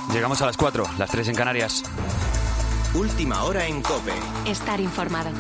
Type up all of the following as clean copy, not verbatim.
Llegamos a las 4, las 3 en Canarias. Última hora en COPE. Estar informado.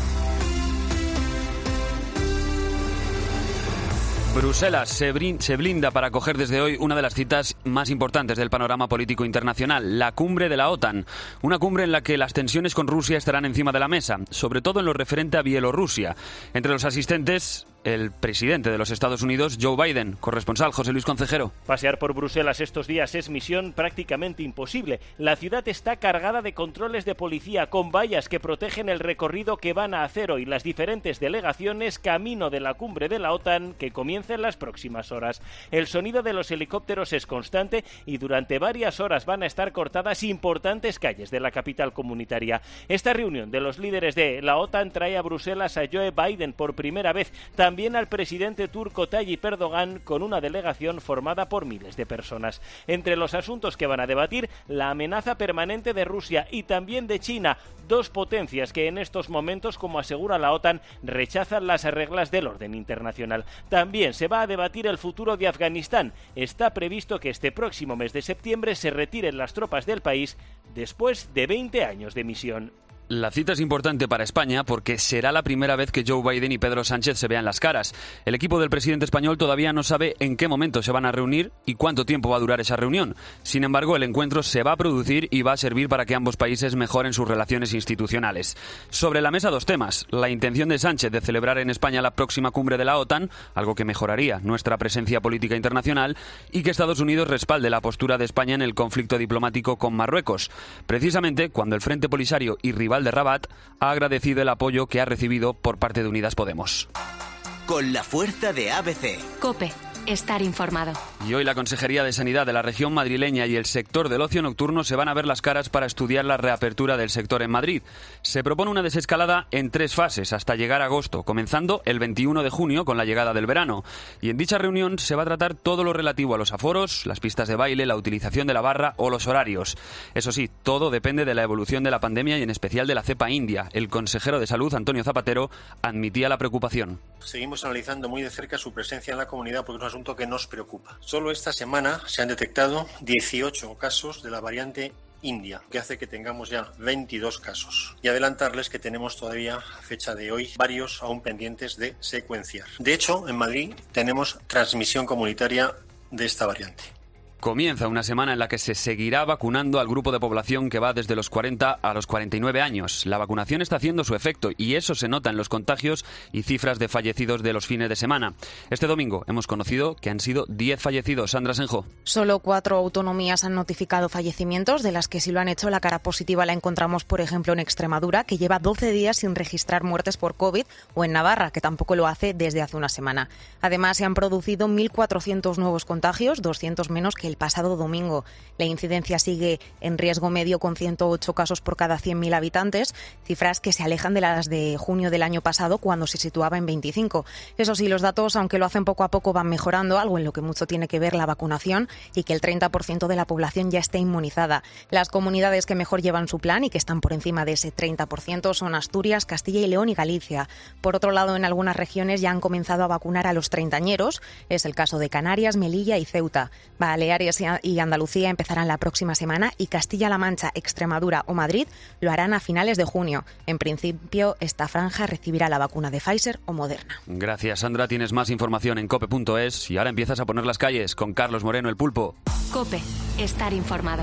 Bruselas se blinda para acoger desde hoy una de las citas más importantes del panorama político internacional, la cumbre de la OTAN. Una cumbre en la que las tensiones con Rusia estarán encima de la mesa, sobre todo en lo referente a Bielorrusia. Entre los asistentes, el presidente de los Estados Unidos, Joe Biden. Corresponsal José Luis Concejero. Pasear por Bruselas estos días es misión prácticamente imposible. La ciudad está cargada de controles de policía con vallas que protegen el recorrido que van a hacer hoy las diferentes delegaciones camino de la cumbre de la OTAN que comienza en las próximas horas. El sonido de los helicópteros es constante y durante varias horas van a estar cortadas importantes calles de la capital comunitaria. Esta reunión de los líderes de la OTAN trae a Bruselas a Joe Biden por primera vez, también al presidente turco Tayyip Erdogan, con una delegación formada por miles de personas. Entre los asuntos que van a debatir, la amenaza permanente de Rusia y también de China, dos potencias que en estos momentos, como asegura la OTAN, rechazan las reglas del orden internacional. También se va a debatir el futuro de Afganistán. Está previsto que este próximo mes de septiembre se retiren las tropas del país después de 20 años de misión. La cita es importante para España porque será la primera vez que Joe Biden y Pedro Sánchez se vean las caras. El equipo del presidente español todavía no sabe en qué momento se van a reunir y cuánto tiempo va a durar esa reunión. Sin embargo, el encuentro se va a producir y va a servir para que ambos países mejoren sus relaciones institucionales. Sobre la mesa, dos temas. La intención de Sánchez de celebrar en España la próxima cumbre de la OTAN, algo que mejoraría nuestra presencia política internacional, y que Estados Unidos respalde la postura de España en el conflicto diplomático con Marruecos. Precisamente cuando el Frente Polisario y rival de Rabat ha agradecido el apoyo que ha recibido por parte de Unidas Podemos. Con la fuerza de ABC. COPE. Estar informado. Y hoy la Consejería de Sanidad de la región madrileña y el sector del ocio nocturno se van a ver las caras para estudiar la reapertura del sector en Madrid. Se propone una desescalada en 3 fases hasta llegar a agosto, comenzando el 21 de junio con la llegada del verano. Y en dicha reunión se va a tratar todo lo relativo a los aforos, las pistas de baile, la utilización de la barra o los horarios. Eso sí, todo depende de la evolución de la pandemia y en especial de la cepa india. El consejero de Salud, Antonio Zapatero, admitía la preocupación. Seguimos analizando muy de cerca su presencia en la comunidad porque es un asunto que nos preocupa. Solo esta semana se han detectado 18 casos de la variante India, que hace que tengamos ya 22 casos. Y adelantarles que tenemos todavía, a fecha de hoy, varios aún pendientes de secuenciar. De hecho, en Madrid tenemos transmisión comunitaria de esta variante. Comienza una semana en la que se seguirá vacunando al grupo de población que va desde los 40 a los 49 años. La vacunación está haciendo su efecto y eso se nota en los contagios y cifras de fallecidos de los fines de semana. Este domingo hemos conocido que han sido 10 fallecidos. Sandra Senjo. Solo 4 autonomías han notificado fallecimientos, de las que sí lo han hecho. La cara positiva la encontramos, por ejemplo, en Extremadura, que lleva 12 días sin registrar muertes por COVID, o en Navarra, que tampoco lo hace desde hace una semana. Además, se han producido 1.400 nuevos contagios, 200 menos que el pasado domingo. La incidencia sigue en riesgo medio con 108 casos por cada 100.000 habitantes, cifras que se alejan de las de junio del año pasado, cuando se situaba en 25. Eso sí, los datos, aunque lo hacen poco a poco, van mejorando, algo en lo que mucho tiene que ver la vacunación y que el 30% de la población ya esté inmunizada. Las comunidades que mejor llevan su plan y que están por encima de ese 30% son Asturias, Castilla y León y Galicia. Por otro lado, en algunas regiones ya han comenzado a vacunar a los treintañeros. Es el caso de Canarias, Melilla y Ceuta. Baleares y Andalucía empezarán la próxima semana y Castilla-La Mancha, Extremadura o Madrid lo harán a finales de junio. En principio, esta franja recibirá la vacuna de Pfizer o Moderna. Gracias, Sandra. Tienes más información en cope.es y ahora empiezas a poner las calles con Carlos Moreno, el Pulpo. COPE. Estar informado.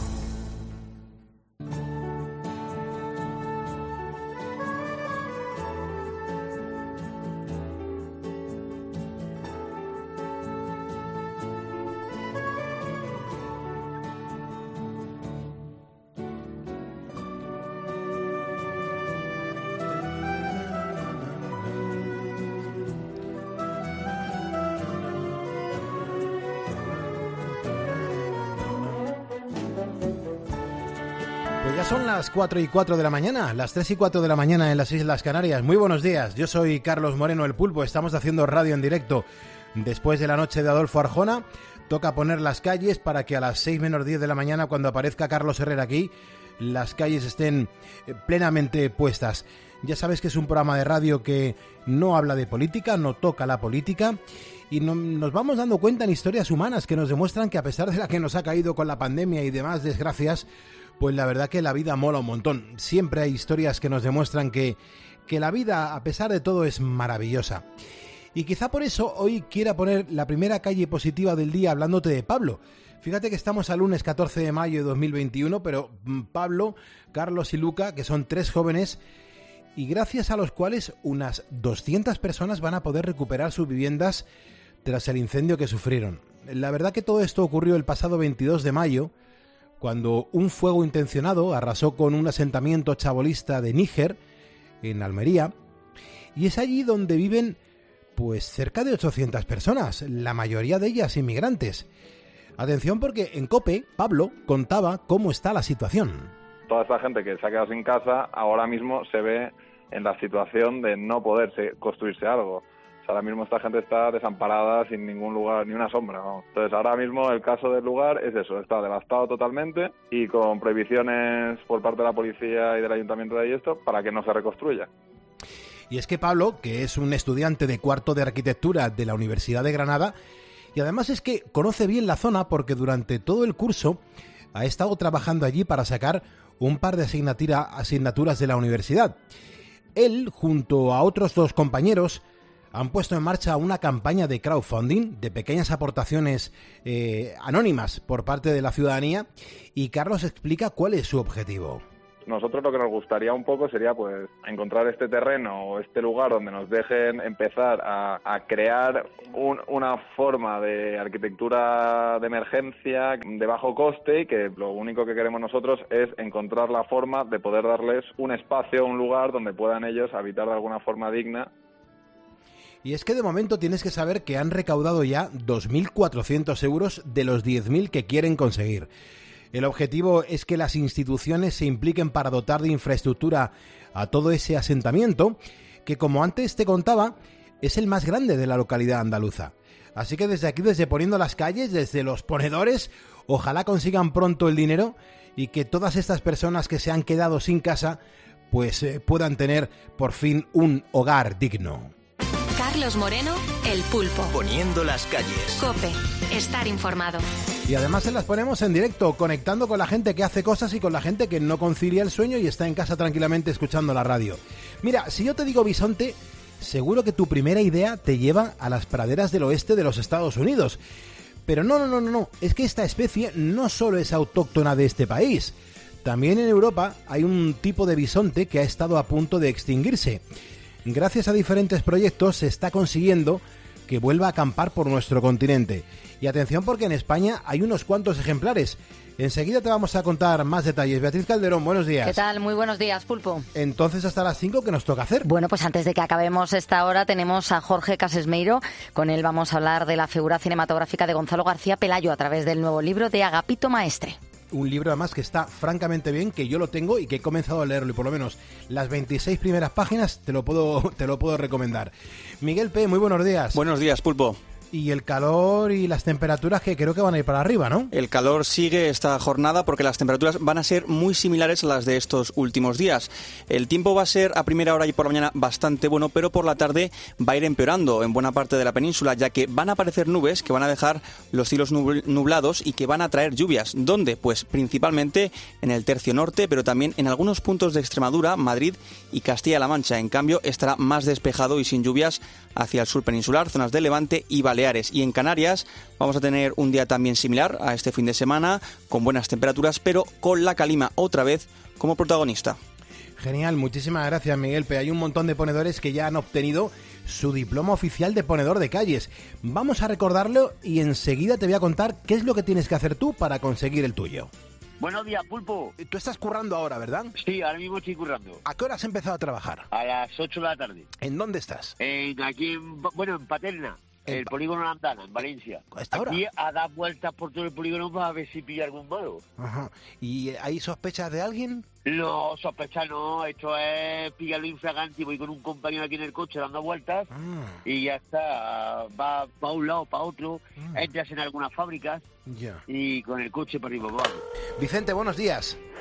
Pues ya son las 4:04 de la mañana, las 3:04 de la mañana en las Islas Canarias. Muy buenos días, yo soy Carlos Moreno, el Pulpo. Estamos haciendo radio en directo después de la noche de Adolfo Arjona. Toca poner las calles para que a las 6 menos 10 de la mañana, cuando aparezca Carlos Herrera aquí, las calles estén plenamente puestas. Ya sabes que es un programa de radio que no habla de política, no toca la política, y nos vamos dando cuenta en historias humanas que nos demuestran que a pesar de la que nos ha caído con la pandemia y demás desgracias, pues la verdad que la vida mola un montón. Siempre hay historias que nos demuestran que la vida, a pesar de todo, es maravillosa. Y quizá por eso hoy quiera poner la primera calle positiva del día hablándote de Pablo. Fíjate que estamos al lunes 14 de mayo de 2021, pero Pablo, Carlos y Luca, que son 3 jóvenes, y gracias a los cuales unas 200 personas van a poder recuperar sus viviendas tras el incendio que sufrieron. La verdad que todo esto ocurrió el pasado 22 de mayo, cuando un fuego intencionado arrasó con un asentamiento chabolista de Níger, en Almería, y es allí donde viven pues cerca de 800 personas, la mayoría de ellas inmigrantes. Atención porque en COPE, Pablo contaba cómo está la situación. Toda esta gente que se ha quedado sin casa ahora mismo se ve en la situación de no poder construirse algo. O sea, ahora mismo esta gente está desamparada sin ningún lugar, ni una sombra, ¿no? Entonces ahora mismo el caso del lugar es eso, está devastado totalmente y con prohibiciones por parte de la policía y del ayuntamiento de ahí esto para que no se reconstruya. Y es que Pablo, que es un estudiante de cuarto de arquitectura de la Universidad de Granada, y además es que conoce bien la zona porque durante todo el curso ha estado trabajando allí para sacar un par de asignaturas de la universidad. Él, junto a otros 2 compañeros, han puesto en marcha una campaña de crowdfunding, de pequeñas aportaciones anónimas por parte de la ciudadanía, y Carlos explica cuál es su objetivo. Nosotros lo que nos gustaría un poco sería pues encontrar este terreno o este lugar donde nos dejen empezar a crear una forma de arquitectura de emergencia de bajo coste y que lo único que queremos nosotros es encontrar la forma de poder darles un espacio, un lugar donde puedan ellos habitar de alguna forma digna. Y es que de momento tienes que saber que han recaudado ya 2.400 euros de los 10.000 que quieren conseguir. El objetivo es que las instituciones se impliquen para dotar de infraestructura a todo ese asentamiento, que como antes te contaba, es el más grande de la localidad andaluza. Así que desde aquí, desde Poniendo las Calles, desde los ponedores, ojalá consigan pronto el dinero y que todas estas personas que se han quedado sin casa, pues puedan tener por fin un hogar digno. Carlos Moreno, El Pulpo. Poniendo las calles. COPE. Estar informado. Y además se las ponemos en directo, conectando con la gente que hace cosas y con la gente que no concilia el sueño y está en casa tranquilamente escuchando la radio. Mira, si yo te digo bisonte, seguro que tu primera idea te lleva a las praderas del oeste de los Estados Unidos. Pero no, es que esta especie no solo es autóctona de este país. También en Europa hay un tipo de bisonte que ha estado a punto de extinguirse. Gracias a diferentes proyectos se está consiguiendo que vuelva a acampar por nuestro continente. Y atención porque en España hay unos cuantos ejemplares. Enseguida te vamos a contar más detalles. Beatriz Calderón, buenos días. ¿Qué tal? Muy buenos días, Pulpo. Entonces, hasta las 5, ¿qué nos toca hacer? Bueno, pues antes de que acabemos esta hora tenemos a Jorge Casesmeiro. Con él vamos a hablar de la figura cinematográfica de Gonzalo García Pelayo a través del nuevo libro de Agapito Maestre. Un libro además que está francamente bien, que yo lo tengo y que he comenzado a leerlo y por lo menos las 26 primeras páginas te lo puedo recomendar. Miguel P., muy buenos días. Buenos días, Pulpo. Y el calor y las temperaturas que creo que van a ir para arriba, ¿no? El calor sigue esta jornada porque las temperaturas van a ser muy similares a las de estos últimos días. El tiempo va a ser a primera hora y por la mañana bastante bueno, pero por la tarde va a ir empeorando en buena parte de la península, ya que van a aparecer nubes que van a dejar los cielos nublados y que van a traer lluvias. ¿Dónde? Pues principalmente en el tercio norte, pero también en algunos puntos de Extremadura, Madrid y Castilla-La Mancha. En cambio, estará más despejado y sin lluvias hacia el sur peninsular, zonas de Levante y Baleares. Y en Canarias vamos a tener un día también similar a este fin de semana, con buenas temperaturas, pero con la calima otra vez como protagonista. Genial, muchísimas gracias, Miguel. Pero hay un montón de ponedores que ya han obtenido su diploma oficial de ponedor de calles. Vamos a recordarlo y enseguida te voy a contar qué es lo que tienes que hacer tú para conseguir el tuyo. Buenos días, Pulpo. Tú estás currando ahora, ¿verdad? Sí, ahora mismo estoy currando. ¿A qué hora has empezado a trabajar? A las 8 de la tarde. ¿En dónde estás? Aquí en Paterna. El polígono Landana, en Valencia. ¿Hasta ahora? Aquí a dar vueltas por todo el polígono para ver si pilla algún malo. Ajá. ¿Y hay sospechas de alguien? No, sospechas no. Esto es pillarlo infragante. Voy con un compañero aquí en el coche dando vueltas y ya está. Va a un lado, para otro. Entras en algunas fábricas y con el coche para arriba. Vamos. Vicente, buenos días.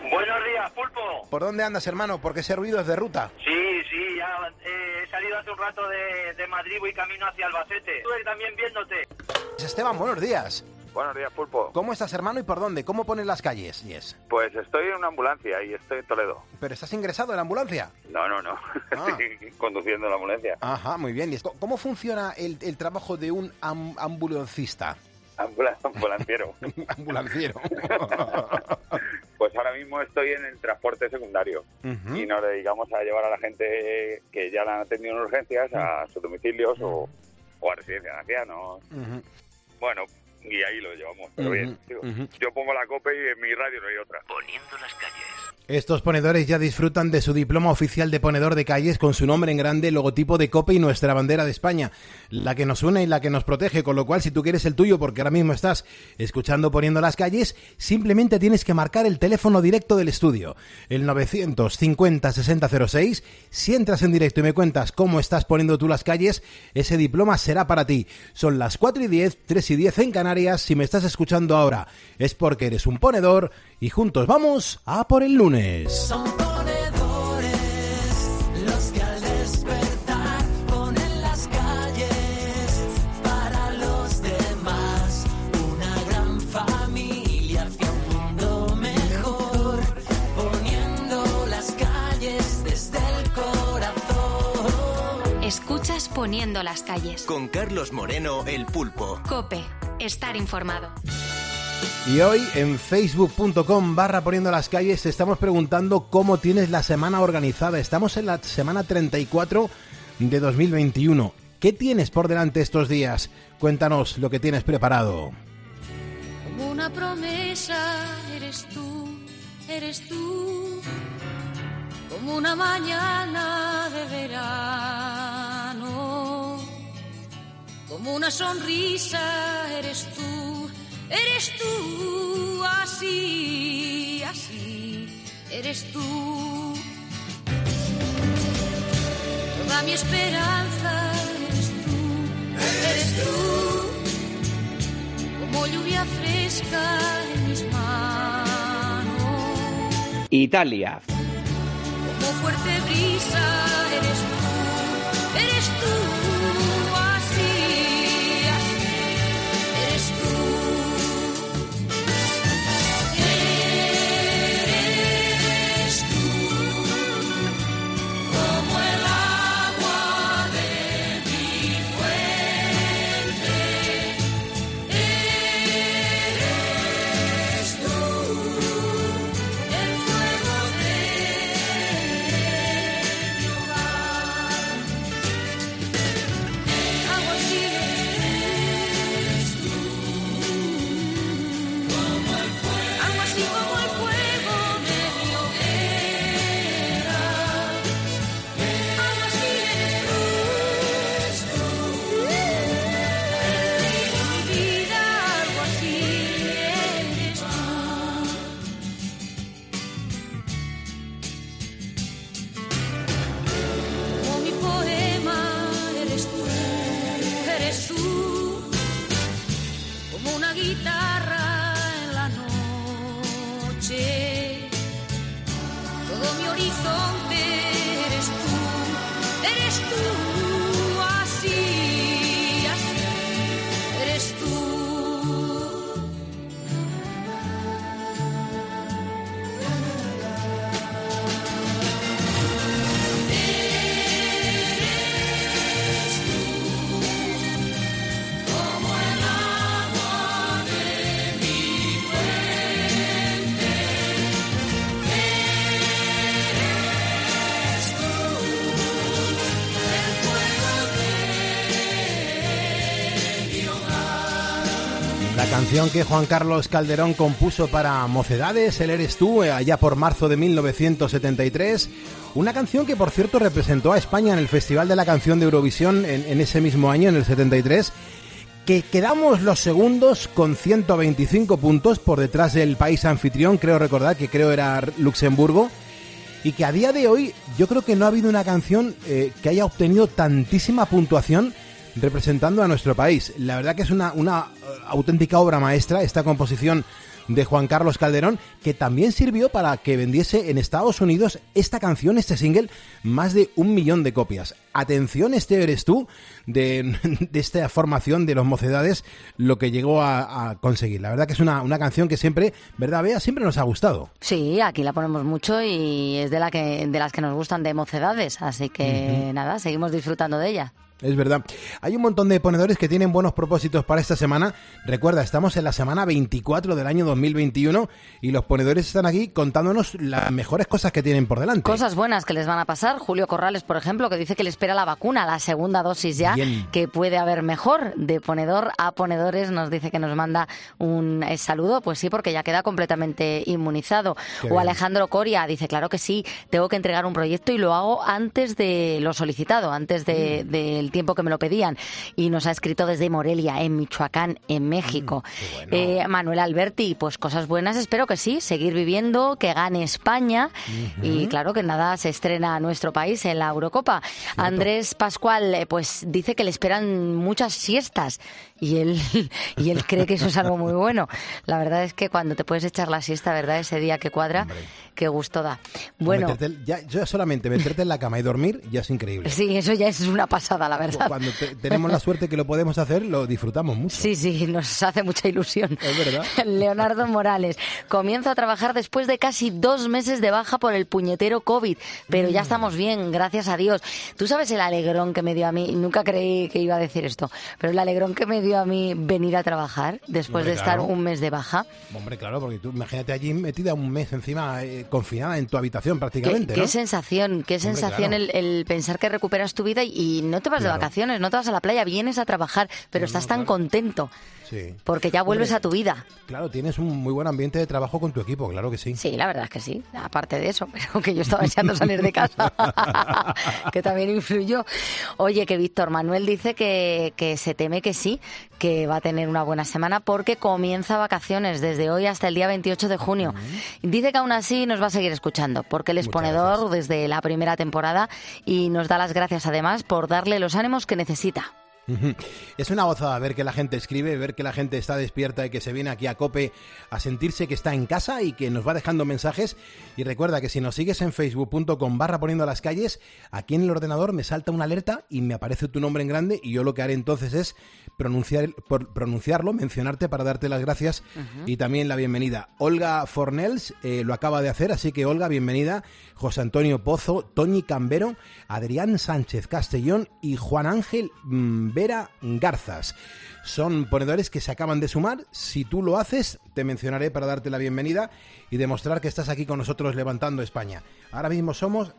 Buenos días, Pulpo. ¿Por dónde andas, hermano? ¿Por qué ese ruido es de ruta? Sí, ya he salido hace un rato de Madrid, voy camino hacia Albacete. Estuve también viéndote. Esteban, buenos días. Buenos días, Pulpo. ¿Cómo estás, hermano, y por dónde? ¿Cómo pones las calles? Yes. Pues estoy en una ambulancia y estoy en Toledo. ¿Pero estás ingresado en la ambulancia? No. Estoy conduciendo la ambulancia. Ajá, muy bien. ¿Y cómo funciona el trabajo de un ambulancista? Ambulanciero. Ambulanciero. Pues ahora mismo estoy en el transporte secundario y nos dedicamos a llevar a la gente que ya la han atendido en urgencias a sus domicilios o a residencias de ancianos. Bueno, y ahí lo llevamos, pero bien, digo. Yo pongo la COPE y en mi radio no hay otra. Poniendo las calles. Estos ponedores ya disfrutan de su diploma oficial de ponedor de calles con su nombre en grande, logotipo de COPE y nuestra bandera de España, la que nos une y la que nos protege, con lo cual si tú quieres el tuyo, porque ahora mismo estás escuchando Poniendo las calles, simplemente tienes que marcar el teléfono directo del estudio, el 950-6006. Si entras en directo y me cuentas cómo estás poniendo tú las calles, ese diploma será para ti. Son las 4:10, 3:10 en Canarias. Si me estás escuchando ahora es porque eres un ponedor y juntos vamos a por el lunes. Son ponedores los que al despertar ponen las calles para los demás. Una gran familia hacia un mundo mejor, poniendo las calles desde el corazón. Escuchas Poniendo las calles. Con Carlos Moreno, el Pulpo. COPE. Estar informado. Y hoy en facebook.com/poniendo las calles te estamos preguntando cómo tienes la semana organizada. Estamos en la semana 34 de 2021. ¿Qué tienes por delante estos días? Cuéntanos lo que tienes preparado. Como una promesa eres tú, como una mañana de verano, como una sonrisa eres tú, así, eres tú. Toda mi esperanza eres tú, como lluvia fresca en mis manos. Italia. Como fuerte brisa eres tú, así, eres tú. La canción que Juan Carlos Calderón compuso para Mocedades, El Eres Tú, allá por marzo de 1973. Una canción que, por cierto, representó a España en el Festival de la Canción de Eurovisión en ese mismo año, en el 73. Que quedamos los segundos con 125 puntos por detrás del país anfitrión, creo recordar que era Luxemburgo. Y que a día de hoy yo creo que no ha habido una canción que haya obtenido tantísima puntuación representando a nuestro país. La verdad que es una auténtica obra maestra esta composición de Juan Carlos Calderón, que también sirvió para que vendiese en Estados Unidos esta canción, este single, más de 1 millón de copias. Atención, este eres tú, de esta formación de los Mocedades, lo que llegó a conseguir. La verdad que es una canción que siempre, ¿verdad, Bea? Siempre nos ha gustado. Sí, aquí la ponemos mucho y es de las que nos gustan de Mocedades, así que nada, seguimos disfrutando de ella. Es verdad. Hay un montón de ponedores que tienen buenos propósitos para esta semana. Recuerda, estamos en la semana 24 del año 2021 y los ponedores están aquí contándonos las mejores cosas que tienen por delante. Cosas buenas que les van a pasar. Julio Corrales, por ejemplo, que dice que le espera la vacuna, la segunda dosis ya, bien, que puede haber mejor. De ponedor a ponedores nos dice que nos manda un saludo. Pues sí, porque ya queda completamente inmunizado. Qué o bien. Alejandro Coria dice, claro que sí, tengo que entregar un proyecto y lo hago antes de lo solicitado, antes del tiempo que me lo pedían, y nos ha escrito desde Morelia, en Michoacán, en México. Bueno. Manuel Alberti, pues cosas buenas, espero que sí, seguir viviendo, que gane España y claro que nada, se estrena nuestro país en la Eurocopa. Cierto. Andrés Pascual, pues dice que le esperan muchas siestas y él cree que eso es algo muy bueno. La verdad es que cuando te puedes echar la siesta, ¿verdad? Ese día que cuadra, qué gusto da. Bueno, yo solamente meterte en la cama y dormir ya es increíble. Sí, eso ya es una pasada, la verdad. Cuando tenemos la suerte que lo podemos hacer, lo disfrutamos mucho. Sí, nos hace mucha ilusión. Es verdad. Leonardo Morales, comienzo a trabajar después de casi 2 meses de baja por el puñetero COVID, pero ya estamos bien, gracias a Dios. Tú sabes el alegrón que me dio a mí, nunca creí que iba a decir esto, pero el alegrón que me dio a mí venir a trabajar después de estar un mes de baja. Hombre, claro, porque tú imagínate allí metida un mes encima, confinada en tu habitación prácticamente, ¿Qué ¿no? sensación, el pensar que recuperas tu vida y no te vas de vacaciones, no te vas a la playa, vienes a trabajar, pero estás tan contento. Sí. Porque ya vuelves a tu vida. Claro, tienes un muy buen ambiente de trabajo con tu equipo, claro que sí. Sí, la verdad es que sí, aparte de eso, pero que yo estaba deseando salir de casa, que también influyó. Oye, que Víctor Manuel dice que se teme que sí, que va a tener una buena semana porque comienza vacaciones desde hoy hasta el día 28 de junio. Dice que aún así nos va a seguir escuchando, porque él es ponedor desde la primera temporada y nos da las gracias además por darle los ánimos que necesita. Es una gozada ver que la gente escribe, ver que la gente está despierta y que se viene aquí a COPE a sentirse que está en casa y que nos va dejando mensajes. Y recuerda que si nos sigues en facebook.com/poniendo las calles, aquí en el ordenador me salta una alerta y me aparece tu nombre en grande y yo lo que haré entonces es pronunciarlo, mencionarte para darte las gracias y también la bienvenida. Olga Fornells lo acaba de hacer, así que Olga, bienvenida. José Antonio Pozo, Toñi Cambero, Adrián Sánchez Castellón y Juan Ángel Vera Garzas. Son ponedores que se acaban de sumar. Si tú lo haces, te mencionaré para darte la bienvenida y demostrar que estás aquí con nosotros levantando España. Ahora mismo somos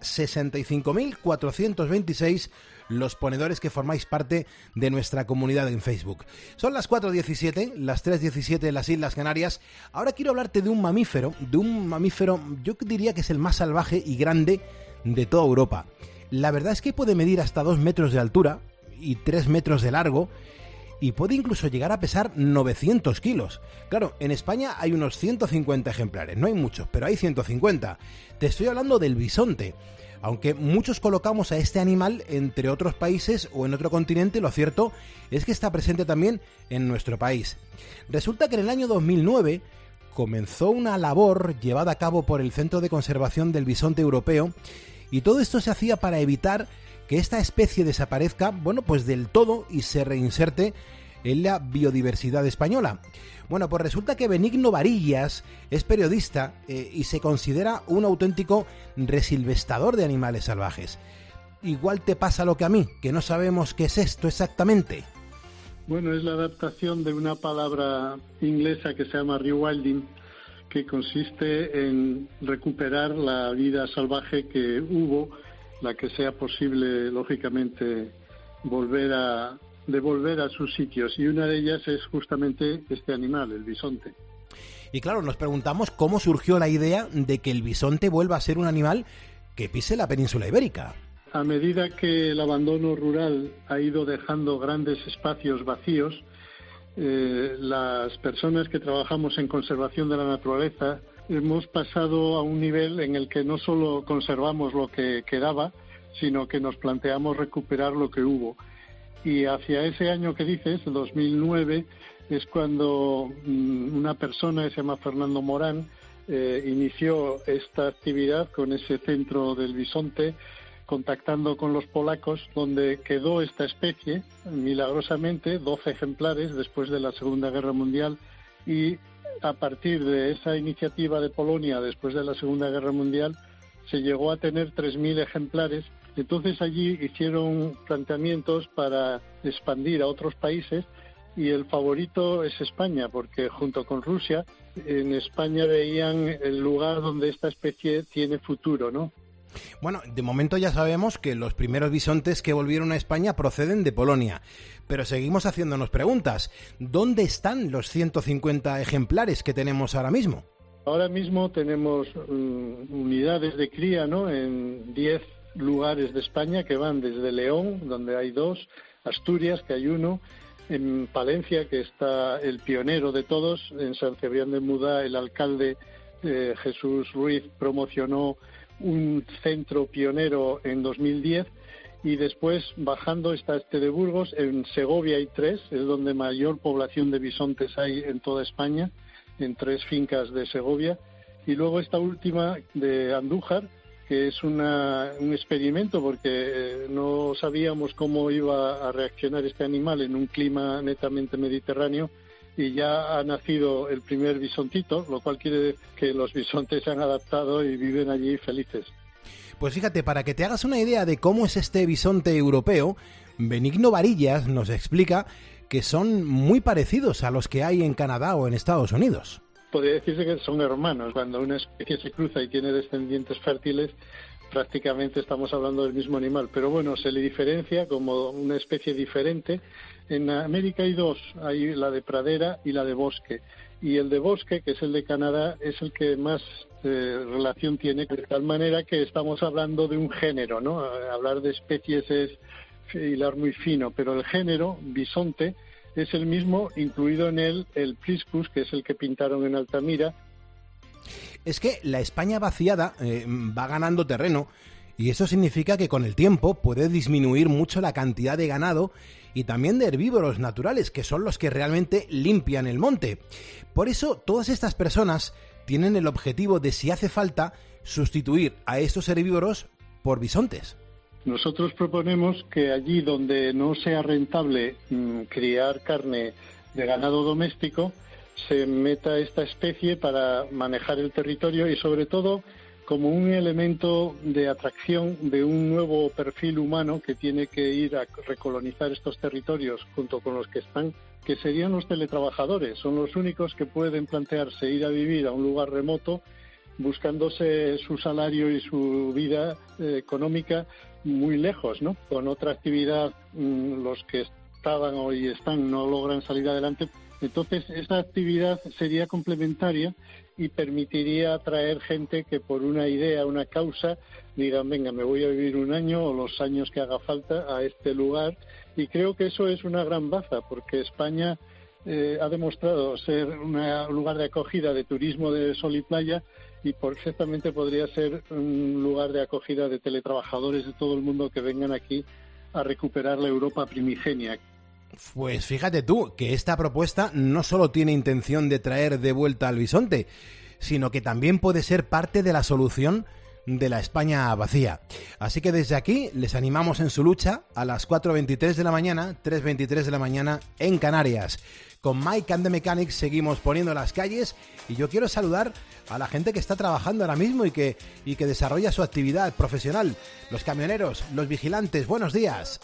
65.426 los ponedores que formáis parte de nuestra comunidad en Facebook. Son las 4:17, las 3:17 en las Islas Canarias. Ahora quiero hablarte de un mamífero, yo diría que es el más salvaje y grande de toda Europa. La verdad es que puede medir hasta 2 metros de altura y 3 metros de largo y puede incluso llegar a pesar 900 kilos. Claro, en España hay unos 150 ejemplares, no hay muchos, pero hay 150. Te estoy hablando del bisonte. Aunque muchos colocamos a este animal entre otros países o en otro continente, lo cierto es que está presente también en nuestro país. Resulta que en el año 2009 comenzó una labor llevada a cabo por el Centro de Conservación del Bisonte Europeo y todo esto se hacía para evitar que esta especie desaparezca, pues del todo y se reinserte en la biodiversidad española. Bueno, pues resulta que Benigno Varillas es periodista y se considera un auténtico resilvestador de animales salvajes. Igual te pasa lo que a mí, que no sabemos qué es esto exactamente. Bueno, es la adaptación de una palabra inglesa que se llama rewilding, que consiste en recuperar la vida salvaje que hubo, la que sea posible, lógicamente, devolver a sus sitios, y una de ellas es justamente este animal, el bisonte. Y claro, nos preguntamos cómo surgió la idea de que el bisonte vuelva a ser un animal que pise la península ibérica. A medida que el abandono rural ha ido dejando grandes espacios vacíos, las personas que trabajamos en conservación de la naturaleza hemos pasado a un nivel en el que no solo conservamos lo que quedaba, sino que nos planteamos recuperar lo que hubo. Y hacia ese año que dices, 2009, es cuando una persona que se llama Fernando Morán inició esta actividad con ese centro del bisonte, contactando con los polacos, donde quedó esta especie, milagrosamente, 12 ejemplares después de la Segunda Guerra Mundial, y a partir de esa iniciativa de Polonia después de la Segunda Guerra Mundial se llegó a tener 3.000 ejemplares. Entonces allí hicieron planteamientos para expandir a otros países y el favorito es España, porque junto con Rusia, en España veían el lugar donde esta especie tiene futuro, ¿no? Bueno, de momento ya sabemos que los primeros bisontes que volvieron a España proceden de Polonia, pero seguimos haciéndonos preguntas. ¿Dónde están los 150 ejemplares que tenemos ahora mismo? Ahora mismo tenemos unidades de cría, ¿no?, en 10 lugares de España que van desde León, donde hay 2, Asturias, que hay 1, en Palencia, que está el pionero de todos, en San Cebrián de Mudá, el alcalde Jesús Ruiz promocionó un centro pionero en 2010, y después bajando está este de Burgos. En Segovia hay 3, es donde mayor población de bisontes hay en toda España, en 3 fincas de Segovia, y luego esta última de Andújar, que es un experimento porque no sabíamos cómo iba a reaccionar este animal en un clima netamente mediterráneo, y ya ha nacido el primer bisontito, lo cual quiere decir que los bisontes se han adaptado y viven allí felices. Pues fíjate, para que te hagas una idea de cómo es este bisonte europeo, Benigno Varillas nos explica que son muy parecidos a los que hay en Canadá o en Estados Unidos. Podría decirse que son hermanos. Cuando una especie se cruza y tiene descendientes fértiles, prácticamente estamos hablando del mismo animal. Pero bueno, se le diferencia como una especie diferente. En América hay 2, hay la de pradera y la de bosque. Y el de bosque, que es el de Canadá, es el que más relación tiene, de tal manera que estamos hablando de un género, ¿no? Hablar de especies es hilar muy fino, pero el género, bisonte, es el mismo, incluido en él el Priscus, que es el que pintaron en Altamira. Es que la España vaciada va ganando terreno, y eso significa que con el tiempo puede disminuir mucho la cantidad de ganado y también de herbívoros naturales, que son los que realmente limpian el monte. Por eso todas estas personas tienen el objetivo de, si hace falta, sustituir a estos herbívoros por bisontes. Nosotros proponemos que allí donde no sea rentable criar carne de ganado doméstico, se meta esta especie para manejar el territorio y sobre todo como un elemento de atracción de un nuevo perfil humano que tiene que ir a recolonizar estos territorios junto con los que están, que serían los teletrabajadores. Son los únicos que pueden plantearse ir a vivir a un lugar remoto buscándose su salario y su vida económica muy lejos, ¿no? Con otra actividad, los que estaban o están no logran salir adelante. Entonces, esa actividad sería complementaria y permitiría atraer gente que por una idea, una causa, digan, venga, me voy a vivir un año o los años que haga falta a este lugar. Y creo que eso es una gran baza, porque España ha demostrado ser un lugar de acogida de turismo de sol y playa, y perfectamente podría ser un lugar de acogida de teletrabajadores de todo el mundo que vengan aquí a recuperar la Europa primigenia. Pues fíjate tú, que esta propuesta no solo tiene intención de traer de vuelta al bisonte, sino que también puede ser parte de la solución de la España vacía. Así que desde aquí les animamos en su lucha a las 4:23 de la mañana, 3:23 de la mañana en Canarias. Con Mike and the Mechanics seguimos poniendo las calles, y yo quiero saludar a la gente que está trabajando ahora mismo y que desarrolla su actividad profesional. Los camioneros, los vigilantes, buenos días.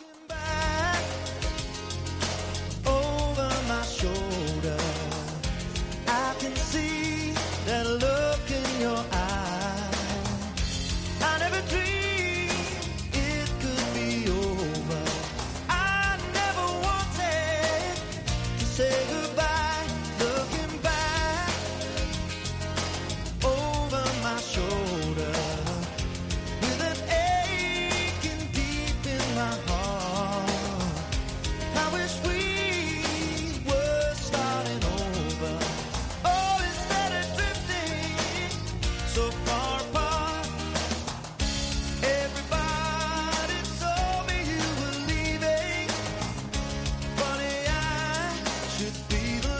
Be the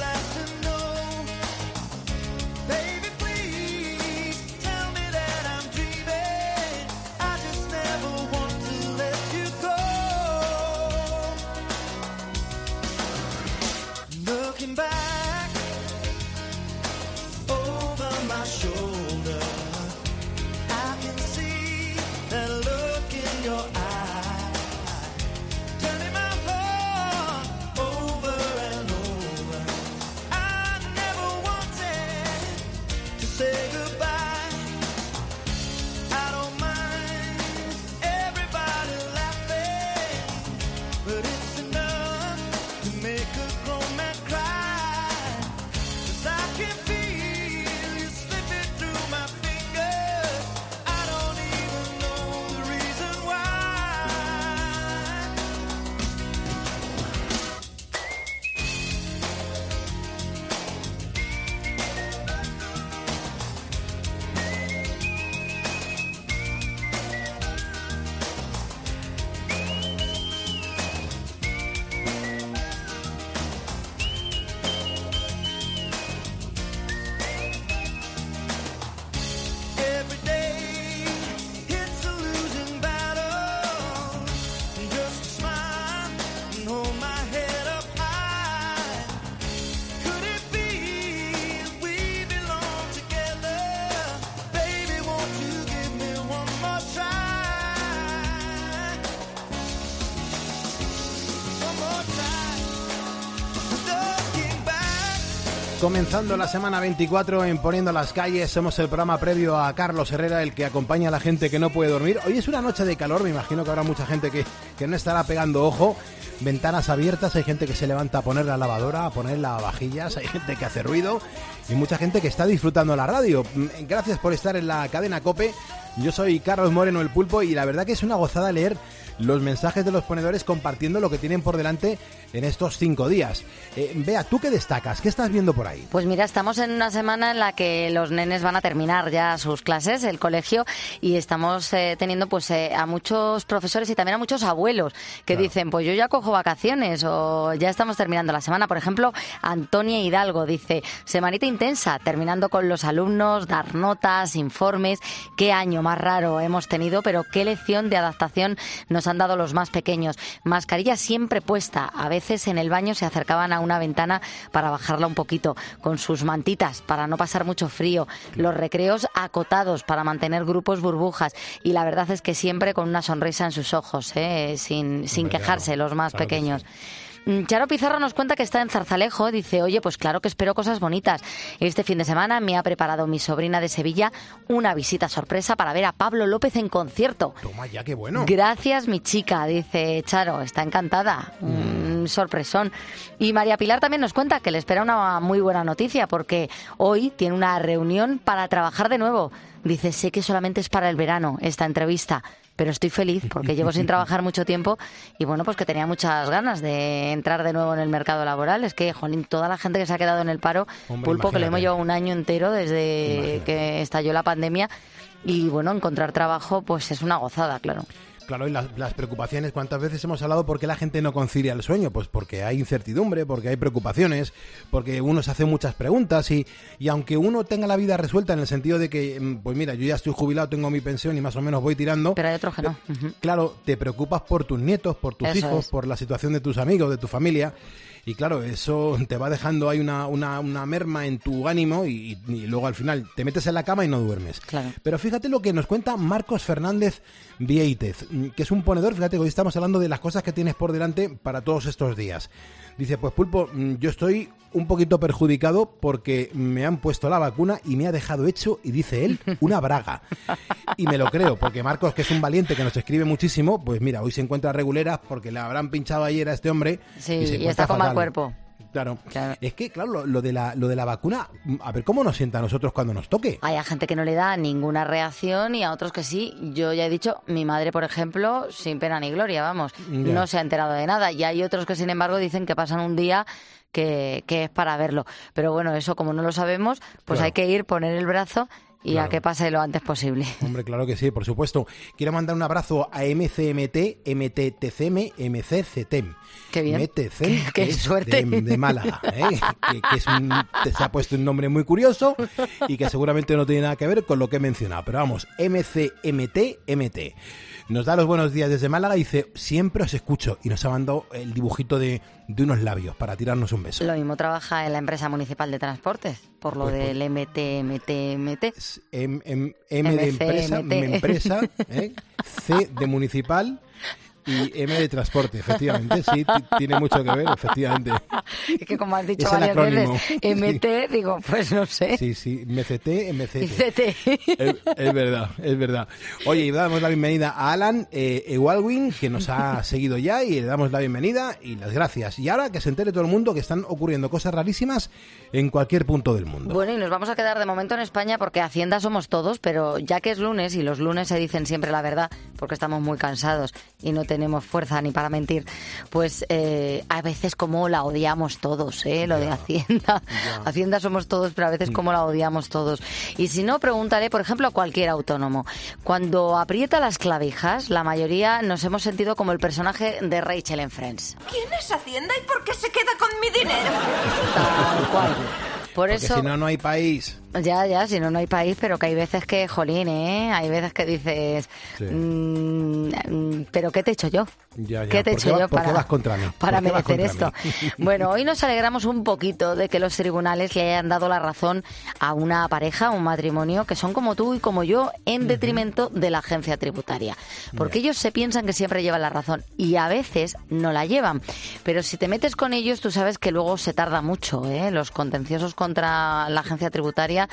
shoulder. I can see that look in your eye, turning my heart over and over. I never wanted to say goodbye. I don't mind everybody laughing, but it's enough to make a grown man cry. 'Cause I can feel you slipping through my fingers. I don't even know the reason why. Every day it's a losing battle. Just smile and hold my head up high. Could it be we belong together? Baby, won't you give me one more try? One more try. Looking back. Comenzando la semana 24 en Poniendo las Calles, somos el programa previo a Carlos Herrera, el que acompaña a la gente que no puede dormir. Hoy es una noche de calor, me imagino que habrá mucha gente que no estará pegando ojo. Ventanas abiertas, hay gente que se levanta a poner la lavadora, a poner lavavajillas, hay gente que hace ruido y mucha gente que está disfrutando la radio. Gracias por estar en la cadena COPE. Yo soy Carlos Moreno, el Pulpo, y la verdad que es una gozada leer los mensajes de los ponedores compartiendo lo que tienen por delante en estos 5 días. Bea, ¿tú qué destacas? ¿Qué estás viendo por ahí? Pues mira, estamos en una semana en la que los nenes van a terminar ya sus clases, el colegio, y estamos teniendo pues a muchos profesores y también a muchos abuelos que dicen, pues yo ya cojo vacaciones o ya estamos terminando la semana. Por ejemplo, Antonia Hidalgo dice, semanita intensa, terminando con los alumnos, dar notas, informes. Qué año más raro hemos tenido, pero qué lección de adaptación nos han dado los más pequeños. Mascarilla siempre puesta, a veces en el baño se acercaban a una ventana para bajarla un poquito, con sus mantitas para no pasar mucho frío, los recreos acotados para mantener grupos burbujas, y la verdad es que siempre con una sonrisa en sus ojos, sin quejarse los más pequeños. Charo Pizarro nos cuenta que está en Zarzalejo. Dice, oye, pues claro que espero cosas bonitas. Este fin de semana me ha preparado mi sobrina de Sevilla una visita sorpresa para ver a Pablo López en concierto. Toma ya, qué bueno. Gracias, mi chica, dice Charo. Está encantada. Sorpresón. Y María Pilar también nos cuenta que le espera una muy buena noticia, porque hoy tiene una reunión para trabajar de nuevo. Dice, sé que solamente es para el verano esta entrevista, pero estoy feliz porque llevo sin trabajar mucho tiempo y bueno, pues que tenía muchas ganas de entrar de nuevo en el mercado laboral. Es que, jolín, toda la gente que se ha quedado en el paro, hombre, Pulpo, que lo hemos llevado un año entero desde que estalló la pandemia, y bueno, encontrar trabajo pues es una gozada, claro. Claro, y las preocupaciones, ¿cuántas veces hemos hablado por qué la gente no concilia el sueño? Pues porque hay incertidumbre, porque hay preocupaciones, porque uno se hace muchas preguntas y aunque uno tenga la vida resuelta en el sentido de que, pues mira, yo ya estoy jubilado, tengo mi pensión y más o menos voy tirando. Pero hay otros que no. Claro, te preocupas por tus nietos, por tus hijos, por la situación de tus amigos, de tu familia. Y claro, eso te va dejando ahí una merma en tu ánimo y luego al final te metes en la cama y no duermes. Claro. Pero fíjate lo que nos cuenta Marcos Fernández Vieitez, que es un ponedor. Fíjate que hoy estamos hablando de las cosas que tienes por delante para todos estos días. Dice, pues Pulpo, yo estoy un poquito perjudicado porque me han puesto la vacuna y me ha dejado hecho, y dice él, una braga. Y me lo creo, porque Marcos, que es un valiente que nos escribe muchísimo, pues mira, hoy se encuentra reguleras porque le habrán pinchado ayer a este hombre. Sí, y está con mal cuerpo. Claro. Es que, claro, lo de la vacuna, a ver cómo nos sienta a nosotros cuando nos toque. Hay a gente que no le da ninguna reacción y a otros que sí. Yo ya he dicho, mi madre, por ejemplo, sin pena ni gloria, vamos, no se ha enterado de nada. Y hay otros que, sin embargo, dicen que pasan un día que es para verlo. Pero bueno, eso como no lo sabemos, pues hay que ir, poner el brazo y a que pase lo antes posible. Hombre, claro que sí, por supuesto. Quiero mandar un abrazo a MCMT, MTTCM, MCCTEM. Qué bien. MTCM, qué suerte. De Málaga, que se ha puesto un nombre muy curioso y que seguramente no tiene nada que ver con lo que he mencionado. Pero vamos, MCMT. Nos da los buenos días desde Málaga y dice, siempre os escucho. Y nos ha mandado el dibujito de de unos labios para tirarnos un beso. Lo mismo trabaja en la empresa municipal de transportes, por lo del MT. M de empresa, empresa, C de municipal y M de transporte, efectivamente, sí, tiene mucho que ver, efectivamente. Es que como has dicho Es el varias acrónimo. veces, MT, digo, pues no sé. Sí, MCT, MCT. MCT. Es verdad, es verdad. Oye, y damos la bienvenida a Alan Ewaldwin, que nos ha seguido ya, y le damos la bienvenida y las gracias. Y ahora que se entere todo el mundo que están ocurriendo cosas rarísimas en cualquier punto del mundo. Bueno, y nos vamos a quedar de momento en España porque Hacienda somos todos, pero ya que es lunes y los lunes se dicen siempre la verdad porque estamos muy cansados y no tenemos fuerza ni para mentir, pues a veces como la odiamos todos, lo de Hacienda. Hacienda somos todos, pero a veces como la odiamos todos. Y si no, preguntaré, por ejemplo, a cualquier autónomo. Cuando aprieta las clavijas, la mayoría nos hemos sentido como el personaje de Rachel en Friends. ¿Quién es Hacienda y por qué se queda con mi dinero? Tal cual. Por Porque eso, si no, no hay país. Ya, si no, no hay país, pero que hay veces que, jolín, hay veces que dices, pero ¿qué te he hecho yo? ¿Qué te he hecho yo ¿Por qué vas contra mí? para ¿Por qué vas merecer contra esto? mí? Bueno, hoy nos alegramos un poquito de que los tribunales le hayan dado la razón a una pareja, un matrimonio, que son como tú y como yo, en detrimento de la agencia tributaria. Porque ellos se piensan que siempre llevan la razón y a veces no la llevan. Pero si te metes con ellos, tú sabes que luego se tarda mucho, Los contenciosos contra la agencia tributaria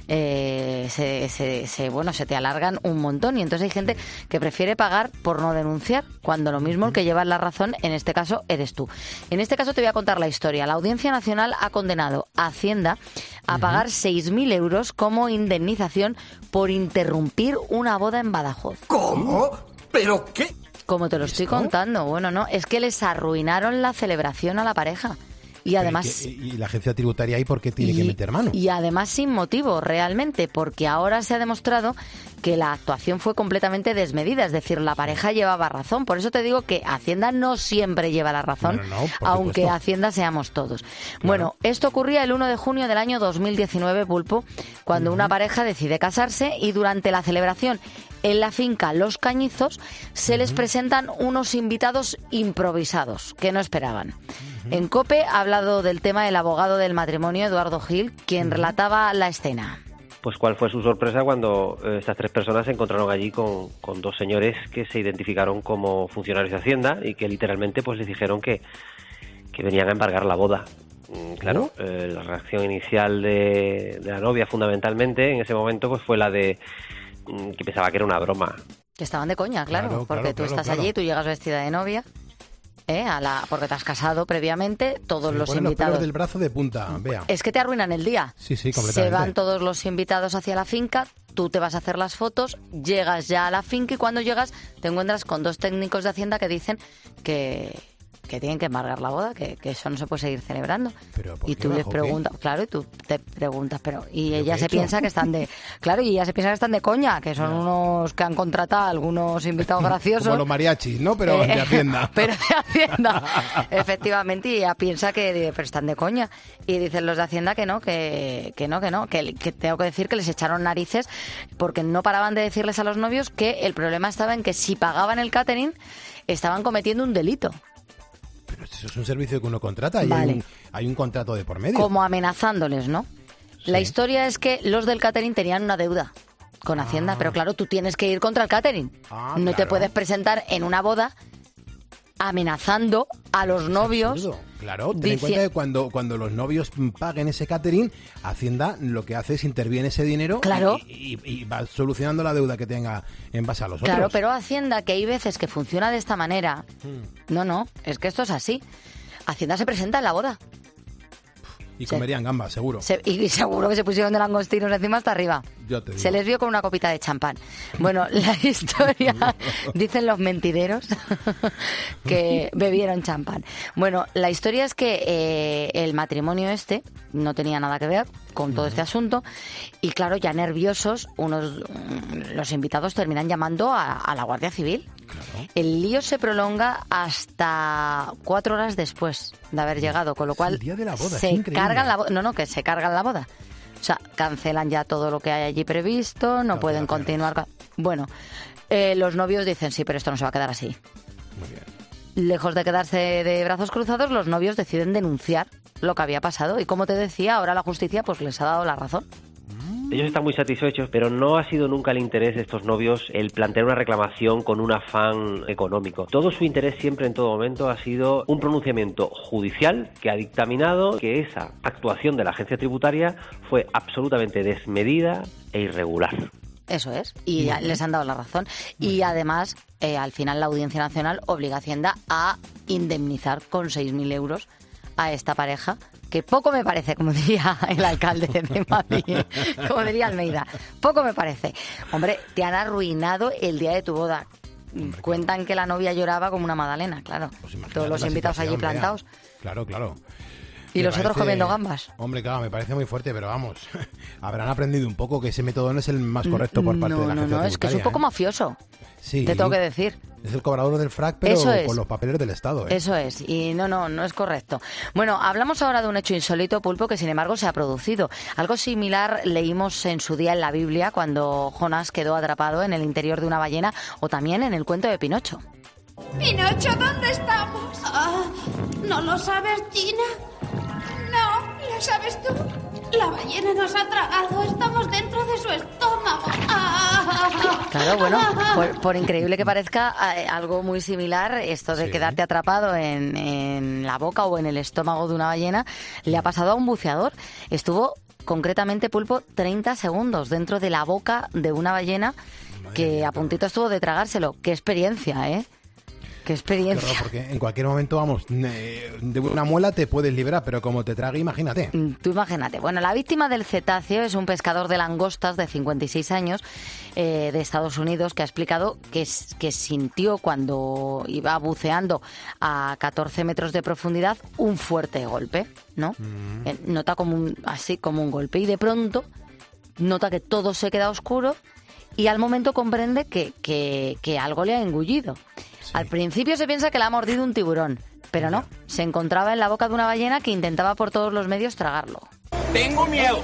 se te alargan un montón y entonces hay gente que prefiere pagar por no denunciar, cuando lo mismo el que lleva la razón en este caso eres tú. En este caso te voy a contar la historia. La Audiencia Nacional ha condenado a Hacienda a pagar 6.000 euros como indemnización por interrumpir una boda en Badajoz. ¿Cómo? ¿Pero qué? Como te lo estoy contando, bueno, no, es que les arruinaron la celebración a la pareja. Y además... ¿Y la agencia tributaria ahí por qué tiene que meter mano? Y además sin motivo, realmente, porque ahora se ha demostrado que la actuación fue completamente desmedida, es decir, la pareja llevaba razón. Por eso te digo que Hacienda no siempre lleva la razón, aunque supuesto. Hacienda seamos todos. Bueno, esto ocurría el 1 de junio del año 2019, Pulpo, cuando una pareja decide casarse y durante la celebración en la finca Los Cañizos se les presentan unos invitados improvisados que no esperaban. En COPE ha hablado del tema el abogado del matrimonio, Eduardo Gil, quien relataba la escena. Pues cuál fue su sorpresa cuando estas tres personas se encontraron allí con dos señores que se identificaron como funcionarios de Hacienda y que literalmente pues les dijeron que venían a embargar la boda. Claro, la reacción inicial de la novia fundamentalmente en ese momento pues fue la de que pensaba que era una broma. Que estaban de coña, claro, porque tú estás allí, tú llegas vestida de novia, porque te has casado previamente, todos los ponen los invitados... pelos del brazo de punta, vea. Es que te arruinan el día. Sí, completamente. Se van todos los invitados hacia la finca, tú te vas a hacer las fotos, llegas ya a la finca y cuando llegas te encuentras con dos técnicos de Hacienda que dicen que tienen que embargar la boda, que eso no se puede seguir celebrando. Y tú les preguntas, claro, y tú te preguntas, y ella se piensa que están de... Claro, y ella se piensa que están de coña, que son unos que han contratado a algunos invitados graciosos. Como los mariachis, ¿no? Pero de Hacienda. Pero de Hacienda, efectivamente, y ella piensa que pero están de coña. Y dicen los de Hacienda que no, que tengo que decir que les echaron narices porque no paraban de decirles a los novios que el problema estaba en que si pagaban el catering estaban cometiendo un delito. Pero eso es un servicio que uno contrata y Vale. hay un contrato de por medio. Como amenazándoles, ¿no? La historia es que los del catering tenían una deuda con Hacienda, pero claro, tú tienes que ir contra el catering. No te puedes presentar en una boda amenazando a los novios. Absurdo. Claro, ten en cuenta que cuando los novios paguen ese catering, Hacienda lo que hace es interviene ese dinero y va solucionando la deuda que tenga en base a los otros. Claro, pero Hacienda, que hay veces que funciona de esta manera, no, es que esto es así. Hacienda se presenta en la boda. Y comerían gambas, seguro. Y seguro que se pusieron de langostinos encima hasta arriba. Yo te digo. Se les vio con una copita de champán. Bueno, la historia, dicen los mentideros, que bebieron champán. Bueno, la historia es que el matrimonio este no tenía nada que ver con todo este asunto y claro, ya nerviosos, los invitados terminan llamando a la Guardia Civil. Claro. El lío se prolonga hasta 4 horas después de haber llegado, con lo cual el día de la boda, se cargan la boda. Que se cargan la boda. O sea, cancelan ya todo lo que hay allí previsto, no pueden continuar. Bueno, los novios dicen, sí, pero esto no se va a quedar así. Muy bien. lejos de quedarse de brazos cruzados, los novios deciden denunciar lo que había pasado. Y como te decía, ahora la justicia pues les ha dado la razón. Ellos están muy satisfechos, pero no ha sido nunca el interés de estos novios el plantear una reclamación con un afán económico. Todo su interés siempre, en todo momento, ha sido un pronunciamiento judicial que ha dictaminado que esa actuación de la agencia tributaria fue absolutamente desmedida e irregular. Eso es, y ya les han dado la razón. Y además, al final la Audiencia Nacional obliga a Hacienda a indemnizar con 6.000 euros a esta pareja, que poco me parece, como diría el alcalde de Madrid, como diría Almeida, poco me parece. Hombre, te han arruinado el día de tu boda. Hombre, cuentan que la novia lloraba como una magdalena, claro. Pues todos los invitados allí plantados. Claro, claro. Y los otros comiendo gambas. Hombre, claro, me parece muy fuerte, pero vamos, habrán aprendido un poco que ese método no es el más correcto por parte de la agencia tributaria. Es que es un poco mafioso. Sí. Te tengo que decir. Es el cobrador del frac, pero con los papeles del Estado. Eso es, y no es correcto. Bueno, hablamos ahora de un hecho insólito, Pulpo, que sin embargo se ha producido. Algo similar leímos en su día en la Biblia, cuando Jonás quedó atrapado en el interior de una ballena, o también en el cuento de Pinocho. Pinocho, ¿dónde estamos? ¿No lo sabes, Gina? No, ¿lo sabes tú? La ballena nos ha tragado, estamos dentro de su estómago. Claro, bueno, por increíble que parezca, algo muy similar, esto de quedarte atrapado en la boca o en el estómago de una ballena, le ha pasado a un buceador. Estuvo, concretamente, Pulpo, 30 segundos dentro de la boca de una ballena que a puntito estuvo de tragárselo. ¡Qué experiencia, eh! ¡Qué experiencia! Qué horror, porque en cualquier momento, vamos, de una muela te puedes liberar, pero como te trague, imagínate. Tú imagínate. Bueno, la víctima del cetáceo es un pescador de langostas de 56 años de Estados Unidos que ha explicado que sintió cuando iba buceando a 14 metros de profundidad un fuerte golpe, ¿no? Nota así como un golpe y de pronto nota que todo se queda oscuro y al momento comprende que algo le ha engullido. Sí. Al principio se piensa que le ha mordido un tiburón, pero no, se encontraba en la boca de una ballena que intentaba por todos los medios tragarlo. Tengo miedo.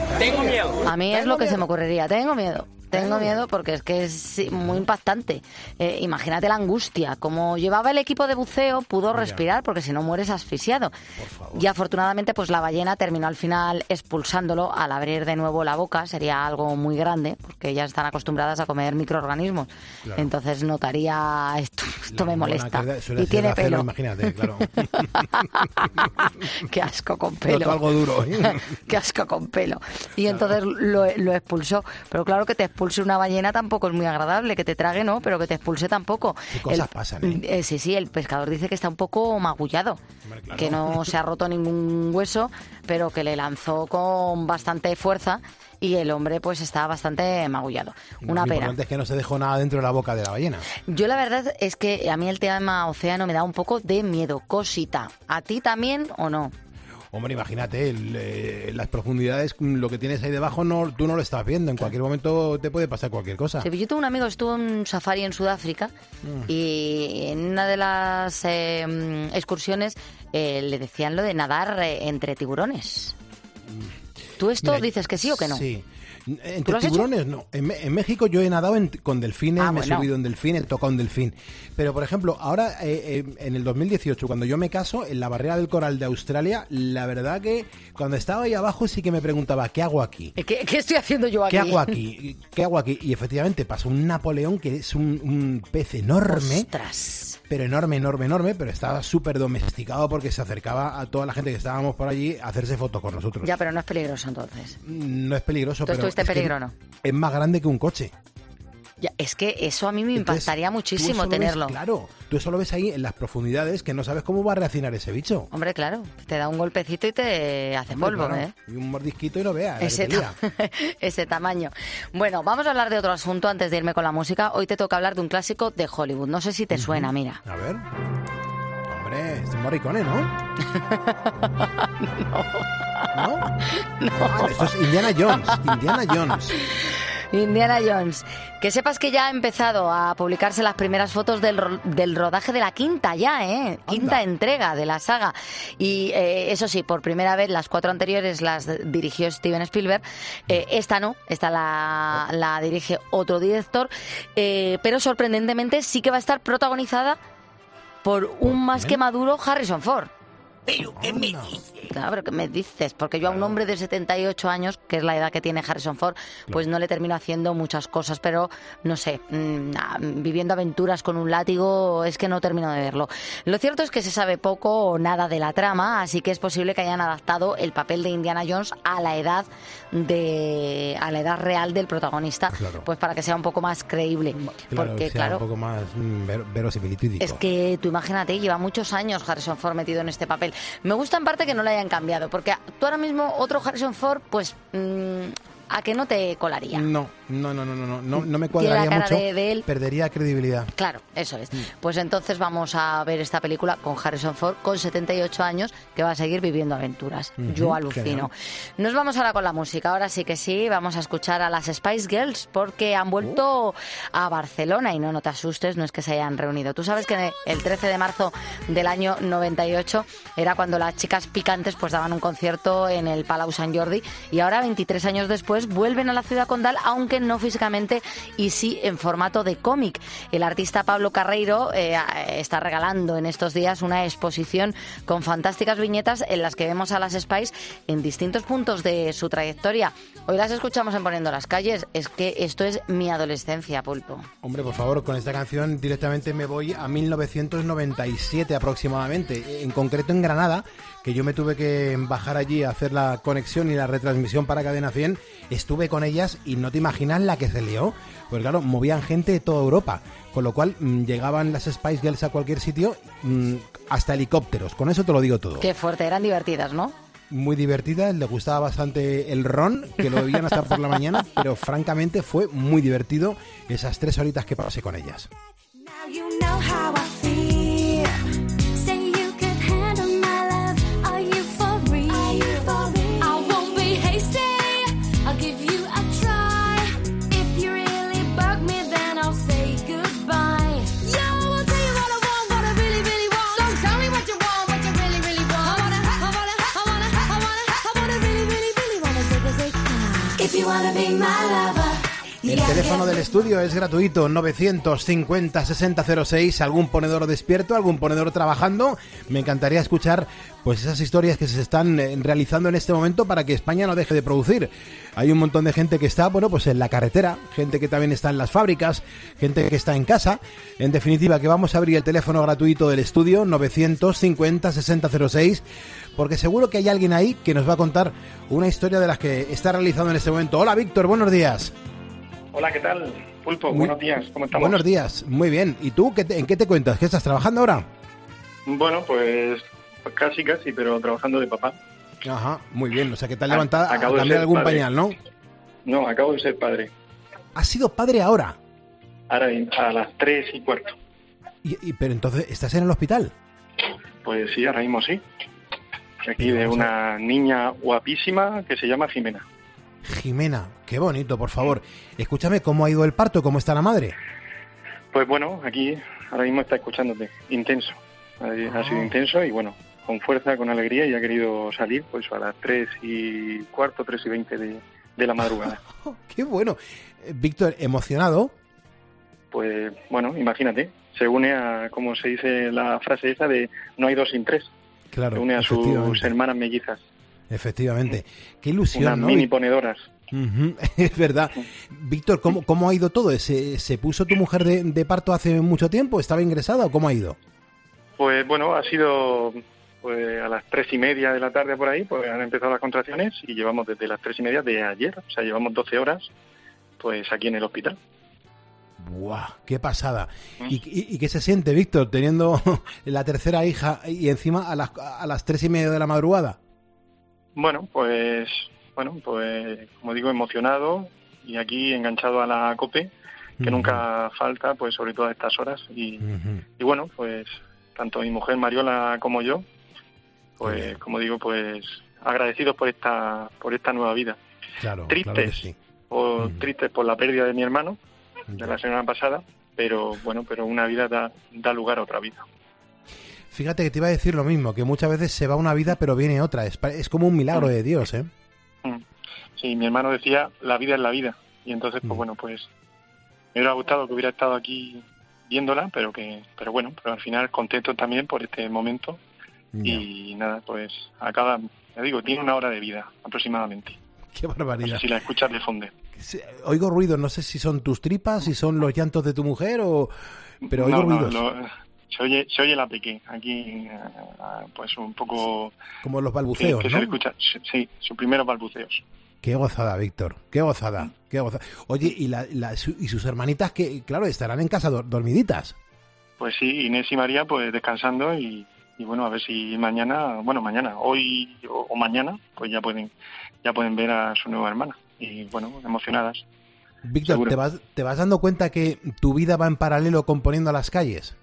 A mí es lo que se me ocurriría, tengo miedo porque es que es muy impactante. Imagínate la angustia. Como llevaba el equipo de buceo, pudo respirar porque si no mueres asfixiado. Y afortunadamente pues la ballena terminó al final expulsándolo al abrir de nuevo la boca. Sería algo muy grande porque ellas están acostumbradas a comer microorganismos. Claro. Entonces notaría esto me molesta. Y tiene pelo. Imagínate, claro. Qué asco con pelo. Noto algo duro. Qué asco con pelo. Y entonces lo expulsó. Pero claro que te expulse una ballena tampoco es muy agradable, que te trague no, pero que te expulse tampoco. ¿Qué cosas pasan, Sí, el pescador dice que está un poco magullado, claro. Que no se ha roto ningún hueso, pero que le lanzó con bastante fuerza y el hombre pues está bastante magullado. Una pena. Lo importante es que no se dejó nada dentro de la boca de la ballena. Yo la verdad es que a mí el tema océano me da un poco de miedo, cosita. ¿A ti también o no? Hombre, imagínate, las profundidades, lo que tienes ahí debajo, tú no lo estás viendo. En cualquier momento te puede pasar cualquier cosa. Sí, yo tengo un amigo que estuvo en un safari en Sudáfrica y en una de las excursiones le decían lo de nadar entre tiburones. ¿Tú esto dices que sí o que no? Sí. Entre tiburones no. En México yo he nadado con delfines, he subido en delfín, he tocado un delfín. Pero, por ejemplo, ahora en el 2018, cuando yo me caso, en la barrera del coral de Australia, la verdad que cuando estaba ahí abajo sí que me preguntaba, ¿qué hago aquí? ¿Qué estoy haciendo yo aquí? ¿Qué hago aquí? Y efectivamente pasó un Napoleón, que es un pez enorme. ¡Ostras! Pero enorme, pero estaba súper domesticado porque se acercaba a toda la gente que estábamos por allí a hacerse fotos con nosotros. Ya, pero no es peligroso entonces. No es peligroso, pero ¿Estuviste en peligro o no? Es más grande que un coche. Ya, es que eso a mí me impactaría muchísimo tenerlo. Claro, tú eso lo ves ahí en las profundidades que no sabes cómo va a reaccionar ese bicho. Hombre, claro, te da un golpecito y te hace polvo, claro. ¿eh? Y un mordisquito y no veas. Ese tamaño. Bueno, vamos a hablar de otro asunto antes de irme con la música. Hoy te toca hablar de un clásico de Hollywood. No sé si te suena, mira. A ver. Hombre, es Morricone, ¿no? No. Esto es Indiana Jones. Indiana Jones. Que sepas que ya ha empezado a publicarse las primeras fotos del rodaje de la quinta quinta entrega de la saga. Y eso sí, por primera vez las 4 anteriores las dirigió Steven Spielberg. Esta no, esta la dirige otro director. Pero sorprendentemente sí que va a estar protagonizada por un más que maduro Harrison Ford. ¿Pero qué me dices? Claro, pero ¿qué me dices? Porque yo a un hombre de 78 años, que es la edad que tiene Harrison Ford, pues no le termino haciendo muchas cosas, pero no sé, viviendo aventuras con un látigo, es que no termino de verlo. Lo cierto es que se sabe poco o nada de la trama, así que es posible que hayan adaptado el papel de Indiana Jones a la edad real del protagonista, pues para que sea un poco más creíble. Porque, un poco más verosimilitídico. Es que tú imagínate, lleva muchos años Harrison Ford metido en este papel. Me gusta en parte que no le hayan cambiado, porque tú ahora mismo otro Harrison Ford, pues ¿a que no te colaría? No me cuadraría mucho, de él. Perdería credibilidad. Claro, eso es. Pues entonces vamos a ver esta película con Harrison Ford, con 78 años, que va a seguir viviendo aventuras. Yo alucino. Nos vamos ahora con la música, ahora sí que sí, vamos a escuchar a las Spice Girls, porque han vuelto a Barcelona, y no te asustes, no es que se hayan reunido. Tú sabes que el 13 de marzo del año 98 era cuando las chicas picantes pues daban un concierto en el Palau Sant Jordi, y ahora, 23 años después, vuelven a la ciudad condal, aunque no físicamente y sí en formato de cómic. El artista Pablo Carreiro está regalando en estos días una exposición con fantásticas viñetas en las que vemos a las Spice en distintos puntos de su trayectoria. Hoy las escuchamos en Poniendo las Calles. Es que esto es mi adolescencia, Pulpo. Hombre, por favor, con esta canción directamente me voy a 1997 aproximadamente, en concreto en Granada, que yo me tuve que bajar allí a hacer la conexión y la retransmisión para Cadena 100. Estuve con ellas y no te imaginas la que se lió. Pues claro, movían gente de toda Europa, con lo cual llegaban las Spice Girls a cualquier sitio, hasta helicópteros. Con eso te lo digo todo. Qué fuerte, eran divertidas, ¿no? Muy divertidas, les gustaba bastante el ron, que lo bebían hasta por la mañana, pero francamente fue muy divertido esas 3 horitas que pasé con ellas. El teléfono del estudio es gratuito, 950-6006, algún ponedor despierto, algún ponedor trabajando. Me encantaría escuchar pues esas historias que se están realizando en este momento para que España no deje de producir. Hay un montón de gente que está, pues en la carretera, gente que también está en las fábricas, gente que está en casa. En definitiva, que vamos a abrir el teléfono gratuito del estudio, 950-6006, porque seguro que hay alguien ahí que nos va a contar una historia de las que está realizando en este momento. Hola, Víctor, buenos días. Hola, ¿qué tal, Pulpo? Buenos días, ¿cómo estamos? Buenos días, muy bien. ¿Y tú en qué te cuentas? ¿Qué estás trabajando ahora? Bueno, pues casi, pero trabajando de papá. Ajá, muy bien. O sea, que te has levantado a cambiar algún padre. Pañal, ¿no? No, acabo de ser padre. ¿Has sido padre ahora? Ahora a las 3:15. Pero entonces, ¿estás en el hospital? Pues sí, ahora mismo sí. Aquí de una niña guapísima que se llama Jimena. Jimena, qué bonito, por favor. Escúchame, ¿cómo ha ido el parto? ¿Cómo está la madre? Pues bueno, aquí ahora mismo está escuchándote. Intenso. Ha sido intenso y bueno, con fuerza, con alegría, y ha querido salir pues a las 3:15, 3:20 de la madrugada. ¡Qué bueno! Víctor, ¿emocionado? Pues bueno, imagínate, se une a, como se dice la frase esa de no hay dos sin tres. Claro, se une a sus hermanas mellizas. Efectivamente. Qué ilusión, unas ¿no? mini ponedoras. Es verdad. Víctor, ¿cómo ha ido todo? ¿Se puso tu mujer de parto hace mucho tiempo? ¿Estaba ingresada o cómo ha ido? Pues bueno, ha sido pues a las 3:30 de la tarde por ahí, pues han empezado las contracciones y llevamos desde las 3:30 de ayer, o sea, llevamos 12 horas pues aquí en el hospital. ¡Buah! ¡Qué pasada! ¿Y qué se siente, Víctor, teniendo la tercera hija y encima a las 3:30 de la madrugada? Bueno, pues como digo, emocionado y aquí enganchado a la COPE, que nunca falta, pues sobre todo a estas horas. Y bueno, pues tanto mi mujer Mariola como yo, pues como digo, pues agradecidos por esta nueva vida. Claro, tristes, claro que sí. Tristes por la pérdida de mi hermano de la semana pasada, pero bueno, pero una vida da lugar a otra vida. Fíjate que te iba a decir lo mismo, que muchas veces se va una vida pero viene otra. Es como un milagro de Dios, ¿eh? Sí, mi hermano decía, la vida es la vida. Y entonces, pues bueno, pues me hubiera gustado que hubiera estado aquí viéndola, pero bueno, pero al final contento también por este momento. Y nada, pues acaba, ya digo, tiene 1 hora de vida aproximadamente. ¡Qué barbaridad! No sé si la escuchas de fondo. Oigo ruidos, no sé si son tus tripas, si son los llantos de tu mujer pero oigo ruidos. Se oye la peque, aquí pues un poco... Como los balbuceos, que ¿no? Se escucha, sí, sus primeros balbuceos. Qué gozada, Víctor, qué gozada. Oye, ¿y sus hermanitas que, claro, estarán en casa dormiditas? Pues sí, Inés y María pues descansando y bueno, a ver si mañana, hoy o mañana, pues ya pueden ver a su nueva hermana y bueno, emocionadas. Víctor, ¿te vas dando cuenta que tu vida va en paralelo componiendo las calles?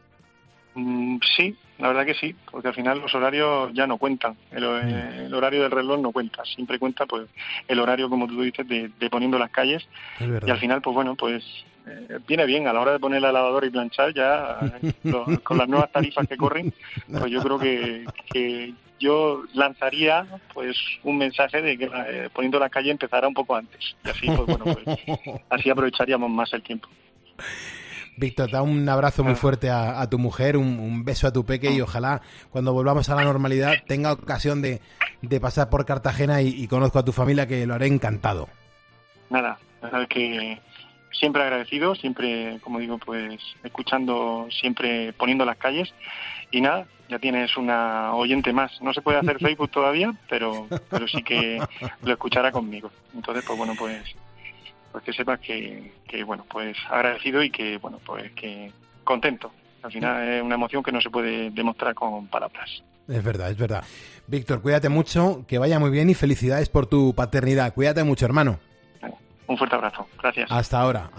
Sí, la verdad que sí, porque al final los horarios ya no cuentan, el horario del reloj no cuenta, siempre cuenta pues el horario, como tú dices, de poniendo las calles, y al final pues bueno, pues viene bien a la hora de poner la lavadora y planchar ya con las nuevas tarifas que corren, pues yo creo que yo lanzaría pues un mensaje de que poniendo la calle empezará un poco antes, y así pues bueno, pues así aprovecharíamos más el tiempo. Víctor, da un abrazo muy fuerte a tu mujer, un beso a tu peque y ojalá cuando volvamos a la normalidad tenga ocasión de pasar por Cartagena y conozco a tu familia, que lo haré encantado. Nada, que siempre agradecido, siempre, como digo, pues escuchando, siempre poniendo las calles y nada, ya tienes una oyente más. No se puede hacer Facebook todavía, pero sí que lo escuchará conmigo. Entonces, pues bueno, pues que sepas que bueno, pues agradecido y que bueno, pues que contento. Al final es una emoción que no se puede demostrar con palabras. Es verdad. Víctor, cuídate mucho, que vaya muy bien y felicidades por tu paternidad. Cuídate mucho, hermano. Un fuerte abrazo. Gracias. Hasta ahora.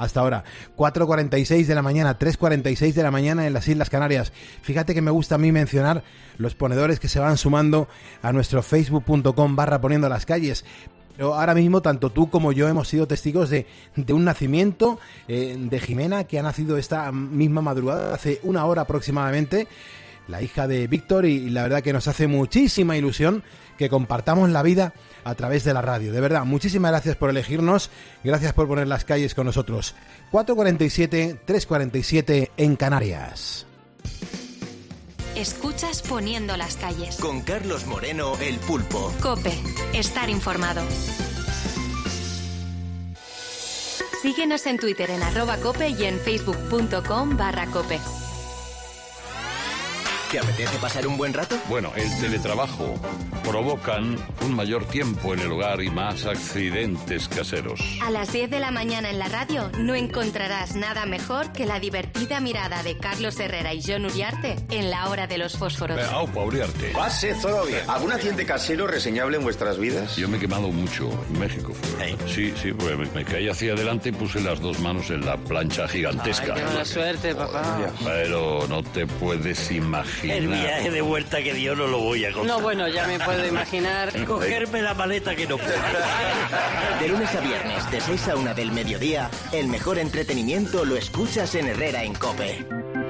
4:46 de la mañana, 3:46 de la mañana en las Islas Canarias. Fíjate que me gusta a mí mencionar los ponedores que se van sumando a nuestro facebook.com/poniendo las calles. Pero ahora mismo tanto tú como yo hemos sido testigos de un nacimiento de Jimena, que ha nacido esta misma madrugada, hace 1 hora aproximadamente, la hija de Víctor, y la verdad que nos hace muchísima ilusión que compartamos la vida a través de la radio. De verdad, muchísimas gracias por elegirnos, gracias por poner las calles con nosotros. 4:47, 3:47 en Canarias. Escuchas Poniendo las calles. Con Carlos Moreno, el Pulpo. COPE. Estar informado. Síguenos en Twitter en @cope y en facebook.com/cope. ¿Te apetece pasar un buen rato? Bueno, el teletrabajo provocan un mayor tiempo en el hogar y más accidentes caseros. A las 10 de la mañana en la radio no encontrarás nada mejor que la divertida mirada de Carlos Herrera y Jon Uriarte en La Hora de los Fósforos. Aupa, Uriarte. Pase todo bien. ¿Algún accidente casero reseñable en vuestras vidas? Yo me he quemado mucho en México. Sí, pues me caí hacia adelante y puse las 2 manos en la plancha gigantesca. Ay, qué mala suerte, papá. Pero no te puedes imaginar. El viaje de vuelta que dio no lo voy a contar. No, bueno, ya me puedo imaginar. Cogerme la maleta que no puedo. De lunes a viernes, de 6 a 1 del mediodía, el mejor entretenimiento lo escuchas en Herrera en COPE.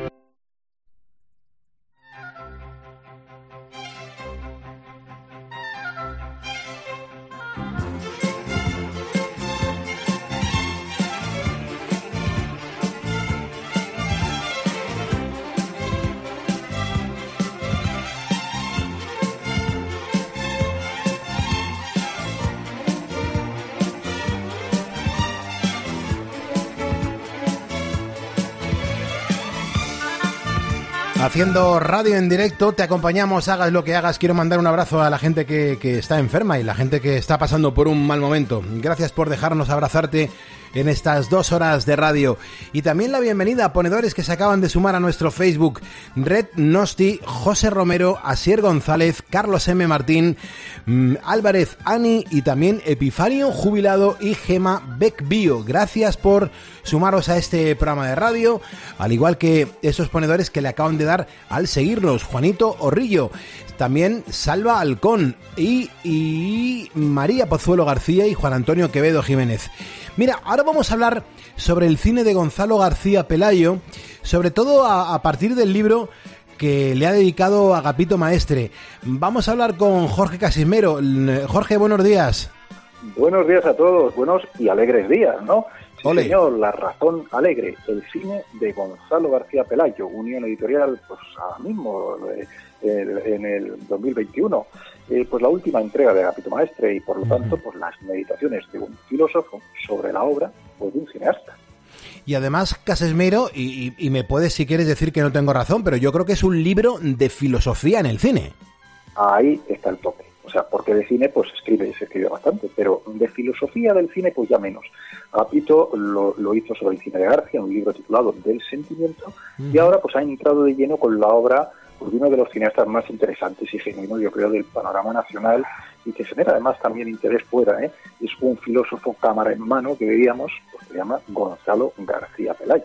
Haciendo radio en directo, te acompañamos, hagas lo que hagas. Quiero mandar un abrazo a la gente que está enferma y la gente que está pasando por un mal momento. Gracias por dejarnos abrazarte en estas 2 horas de radio. Y también la bienvenida a ponedores que se acaban de sumar a nuestro Facebook: Red Nosti, José Romero, Asier González, Carlos M. Martín, Álvarez Ani y también Epifanio Jubilado y Gema Becbio. Gracias por sumaros a este programa de radio, al igual que esos ponedores que le acaban de dar al seguirnos: Juanito Orrillo, también Salva Halcón y María Pozuelo García y Juan Antonio Quevedo Jiménez. Mira, ahora vamos a hablar sobre el cine de Gonzalo García Pelayo, sobre todo a partir del libro que le ha dedicado Agapito Maestre. Vamos a hablar con Jorge Casimero. Jorge, buenos días. Buenos días a todos, buenos y alegres días, ¿no? Ole. Señor, La razón alegre, el cine de Gonzalo García Pelayo, Unión Editorial, pues ahora mismo, en el 2021, pues la última entrega de Agapito Maestre y por lo tanto pues las meditaciones de un filósofo sobre la obra pues, de un cineasta. Y además, Casesmero, y me puedes si quieres decir que no tengo razón, pero yo creo que es un libro de filosofía en el cine. Ahí está el toque. O sea, porque de cine pues se escribe bastante, pero de filosofía del cine pues ya menos. Agapito lo hizo sobre el cine de García, un libro titulado Del sentimiento, y ahora pues ha entrado de lleno con la obra pues, de uno de los cineastas más interesantes y genuinos, yo creo, del panorama nacional, y que genera además también interés fuera, Es un filósofo cámara en mano que veíamos, pues se llama Gonzalo García Pelayo.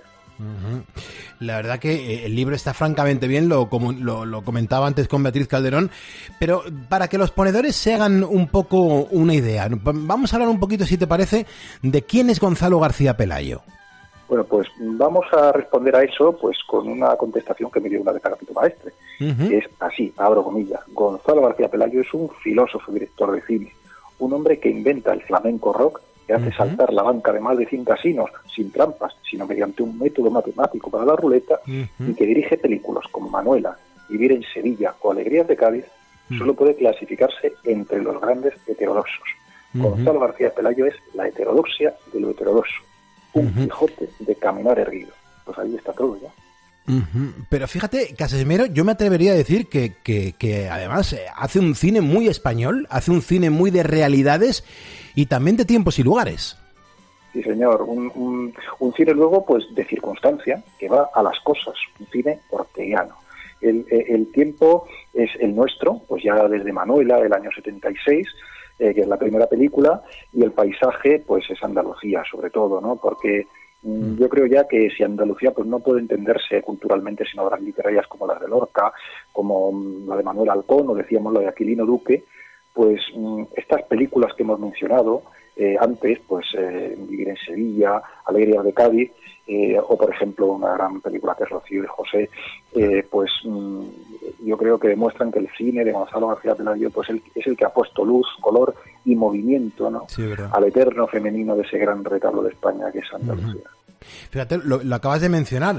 La verdad que el libro está francamente bien, lo comentaba antes con Beatriz Calderón, pero para que los ponedores se hagan un poco una idea, vamos a hablar un poquito, si te parece, de quién es Gonzalo García Pelayo. Bueno, pues vamos a responder a eso pues con una contestación que me dio una vez Agapito Maestre, que es así, abro comillas: Gonzalo García Pelayo es un filósofo y director de cine, un hombre que inventa el flamenco rock, que hace saltar la banca de más de 100 casinos sin trampas, sino mediante un método matemático para la ruleta, y que dirige películas como Manuela, Vivir en Sevilla o Alegrías de Cádiz, solo puede clasificarse entre los grandes heterodoxos. Gonzalo García Pelayo es la heterodoxia de lo heterodoxo, un Quijote de caminar erguido. Pues ahí está todo ya. Pero fíjate, Casesmero, yo me atrevería a decir que además hace un cine muy español, hace un cine muy de realidades y también de tiempos y lugares. Sí, señor, un cine luego pues de circunstancia, que va a las cosas, un cine orteguiano. El tiempo es el nuestro, pues ya desde Manuela, del año 76, que es la primera película, y el paisaje pues es Andalucía, sobre todo, ¿no? Porque yo creo ya que si Andalucía pues no puede entenderse culturalmente sin obras literarias como las de Lorca, como la de Manuel Halcón, o decíamos la de Aquilino Duque, pues estas películas que hemos mencionado antes, pues Vivir en Sevilla, Alegrías de Cádiz, o por ejemplo una gran película que es Rocío y José, pues yo creo que demuestran que el cine de Gonzalo García Pelayo pues es el que ha puesto luz, color y movimiento, ¿no? Sí, al eterno femenino de ese gran retablo de España que es Andalucía. Fíjate, lo acabas de mencionar,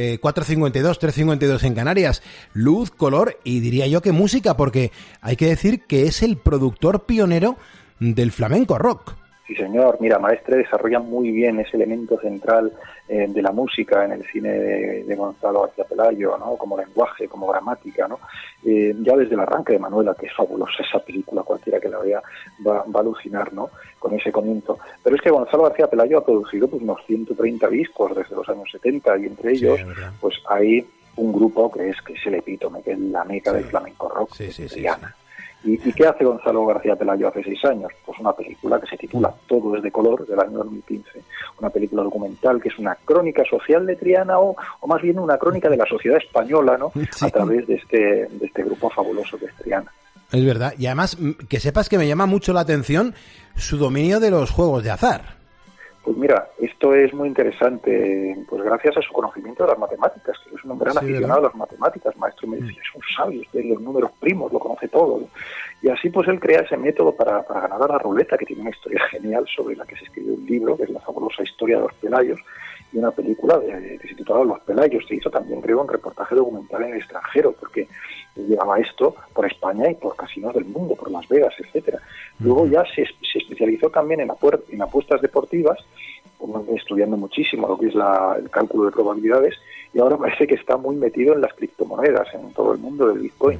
4.52, 3.52 en Canarias, luz, color y diría yo que música, porque hay que decir que es el productor pionero del flamenco rock. Sí, señor. Mira, Maestre desarrolla muy bien ese elemento central de la música en el cine de Gonzalo García Pelayo, ¿no? Como lenguaje, como gramática, ¿no? Ya desde el arranque de Manuela, que es fabulosa esa película, cualquiera que la vea va a alucinar, ¿no? Con ese comienzo. Pero es que Gonzalo García Pelayo ha producido pues unos 130 discos desde los años 70 y entre ellos pues hay un grupo que es el epítome, que es la meca del flamenco rock, Triana. ¿Y qué hace Gonzalo García Pelayo hace 6 años? Pues una película que se titula Todo es de color, del año 2015. Una película documental que es una crónica social de Triana o más bien una crónica de la sociedad española, ¿no? Sí. A través de este grupo fabuloso que es Triana. Es verdad. Y además, que sepas que me llama mucho la atención su dominio de los juegos de azar. Pues mira, esto es muy interesante, pues gracias a su conocimiento de las matemáticas, que es un gran aficionado a las matemáticas, maestro, me dice, es un sabio, de los números primos, lo conoce todo, ¿no? Y así pues él crea ese método para ganar a la ruleta, que tiene una historia genial sobre la que se escribió un libro, que es la fabulosa historia de los Pelayos, y una película que se titulaba Los Pelayos, se hizo también, creo, un reportaje documental en el extranjero, porque llevaba esto por España y por casinos del mundo, por Las Vegas, etcétera. Luego ya se especializó también en apuestas deportivas, estudiando muchísimo lo que es el cálculo de probabilidades, y ahora parece que está muy metido en las criptomonedas, en todo el mundo del Bitcoin.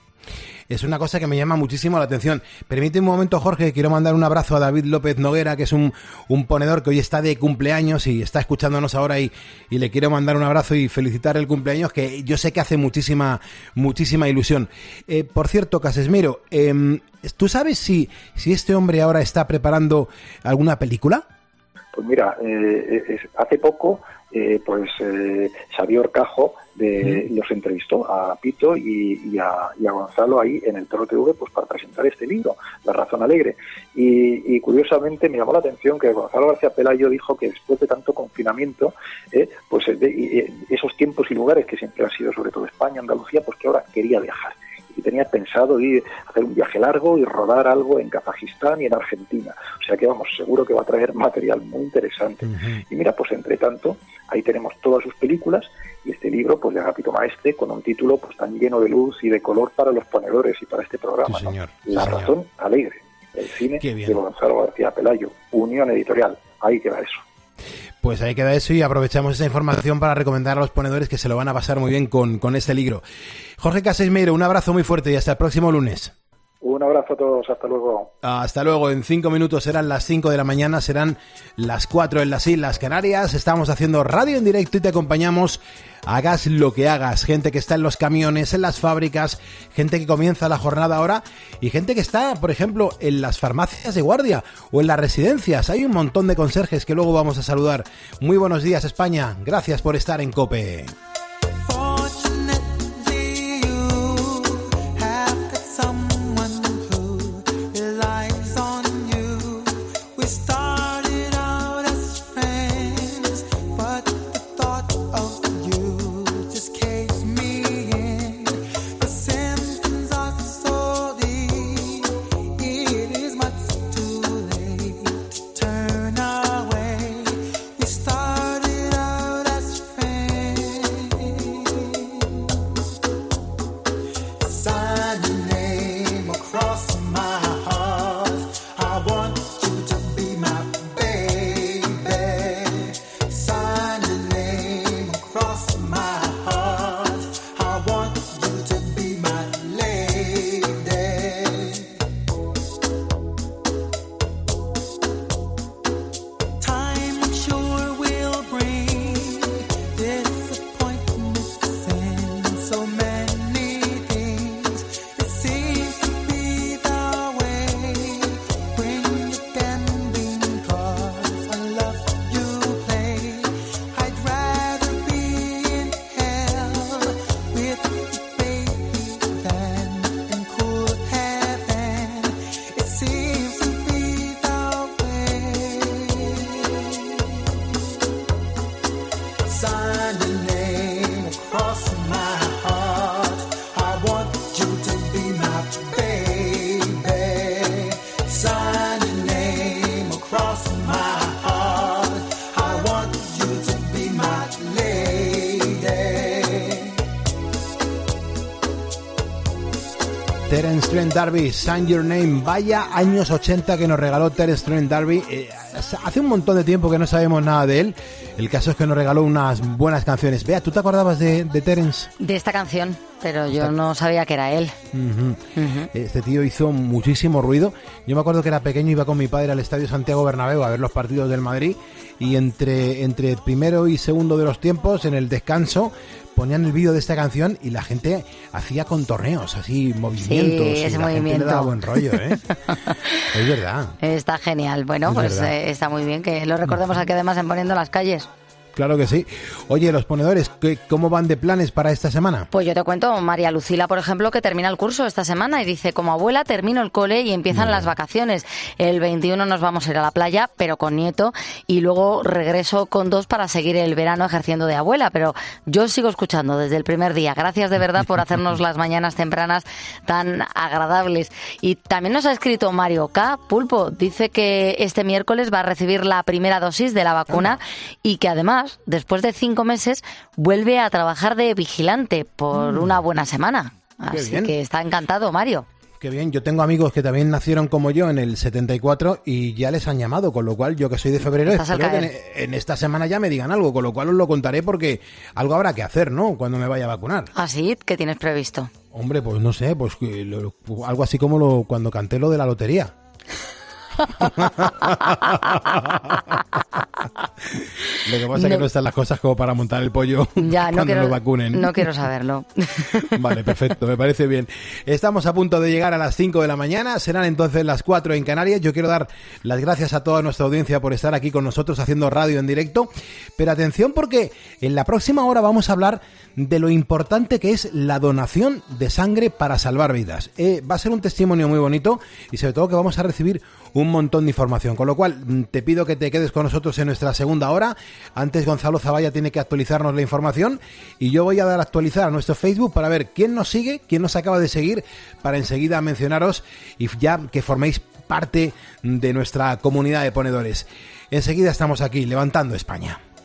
Es una cosa que me llama muchísimo la atención. Permíteme un momento, Jorge, quiero mandar un abrazo a David López Noguera, que es un ponedor que hoy está de cumpleaños y está escuchándonos ahora y le quiero mandar un abrazo y felicitar el cumpleaños, que yo sé que hace muchísima ilusión. Por cierto, Casesmiro, ¿tú sabes si este hombre ahora está preparando alguna película? Pues mira, hace poco Xavier Orcajo los entrevistó a Pito y a Gonzalo ahí en el Toro TV pues para presentar este libro, La razón alegre. Y curiosamente me llamó la atención que Gonzalo García Pelayo dijo que después de tanto confinamiento, esos tiempos y lugares que siempre han sido sobre todo España, Andalucía, pues que ahora quería viajar. y tenía pensado ir a hacer un viaje largo y rodar algo en Kazajistán y en Argentina. O sea que vamos, seguro que va a traer material muy interesante. Y mira, pues entre tanto, ahí tenemos todas sus películas y este libro, pues de Agapito Maestre, con un título pues tan lleno de luz y de color para los ponedores y para este programa. Sí, señor. ¿no? La razón alegre, el cine de Gonzalo García Pelayo, Unión Editorial. Ahí queda eso. Pues ahí queda eso y aprovechamos esa información para recomendar a los ponedores que se lo van a pasar muy bien con este libro. Jorge Casesmeiro, un abrazo muy fuerte y hasta el próximo lunes. Un abrazo a todos, hasta luego. Hasta luego, en 5 minutos serán las 5 de la mañana, serán las 4 en las Islas Canarias. Estamos haciendo radio en directo y te acompañamos, hagas lo que hagas. Gente que está en los camiones, en las fábricas, gente que comienza la jornada ahora y gente que está, por ejemplo, en las farmacias de guardia o en las residencias. Hay un montón de conserjes que luego vamos a saludar. Muy buenos días, España. Gracias por estar en COPE. Terence Trent D'Arby, Sign Your Name. Vaya años 80 que nos regaló Terence Trent D'Arby. Hace un montón de tiempo que no sabemos nada de él. El caso es que nos regaló unas buenas canciones. Bea, ¿tú te acordabas de Terence? De esta canción, pero yo no sabía que era él. Este tío hizo muchísimo ruido. Yo me acuerdo que era pequeño, iba con mi padre al Estadio Santiago Bernabéu a ver los partidos del Madrid y entre primero y segundo de los tiempos, en el descanso, ponían el vídeo de esta canción y la gente hacía contorneos, así, movimientos. Sí, ese y la movimiento. gente le daba buen rollo, ¿eh? Es verdad. Está genial. Bueno, pues está muy bien que lo recordemos aquí además en Poniendo las Calles. Claro que sí. Oye, los ponedores, ¿cómo van de planes para esta semana? Pues yo te cuento, María Lucila, por ejemplo, que termina el curso esta semana y dice, como abuela termino el cole y empiezan las vacaciones. El 21 nos vamos a ir a la playa, pero con nieto, y luego regreso con 2 para seguir el verano ejerciendo de abuela. Pero yo sigo escuchando desde el primer día. Gracias de verdad por hacernos las mañanas tempranas tan agradables. Y también nos ha escrito Mario K. Pulpo. Dice que este miércoles va a recibir la primera dosis de la vacuna y que además, después de 5 meses, vuelve a trabajar de vigilante por una buena semana. Así que está encantado, Mario. Qué bien, yo tengo amigos que también nacieron como yo en el 74 y ya les han llamado, con lo cual yo que soy de febrero espero que en esta semana ya me digan algo, con lo cual os lo contaré porque algo habrá que hacer, ¿no?, cuando me vaya a vacunar. ¿Ah, sí? ¿Qué tienes previsto? Hombre, pues no sé, pues algo así como cuando canté lo de la lotería. Lo que pasa es que no están las cosas como para montar el pollo ya, cuando nos vacunen. No quiero saberlo. Vale, perfecto, me parece bien. Estamos a punto de llegar a las 5 de la mañana, serán entonces las 4 en Canarias. Yo quiero dar las gracias a toda nuestra audiencia por estar aquí con nosotros haciendo radio en directo. Pero atención, porque en la próxima hora vamos a hablar de lo importante que es la donación de sangre para salvar vidas. Va a ser un testimonio muy bonito y sobre todo que vamos a recibir un montón de información. Con lo cual, te pido que te quedes con nosotros en nuestra segunda hora. Antes Gonzalo Zavalla tiene que actualizarnos la información y yo voy a dar a actualizar a nuestro Facebook para ver quién nos sigue, quién nos acaba de seguir, para enseguida mencionaros y ya que forméis parte de nuestra comunidad de ponedores. Enseguida estamos aquí, levantando España.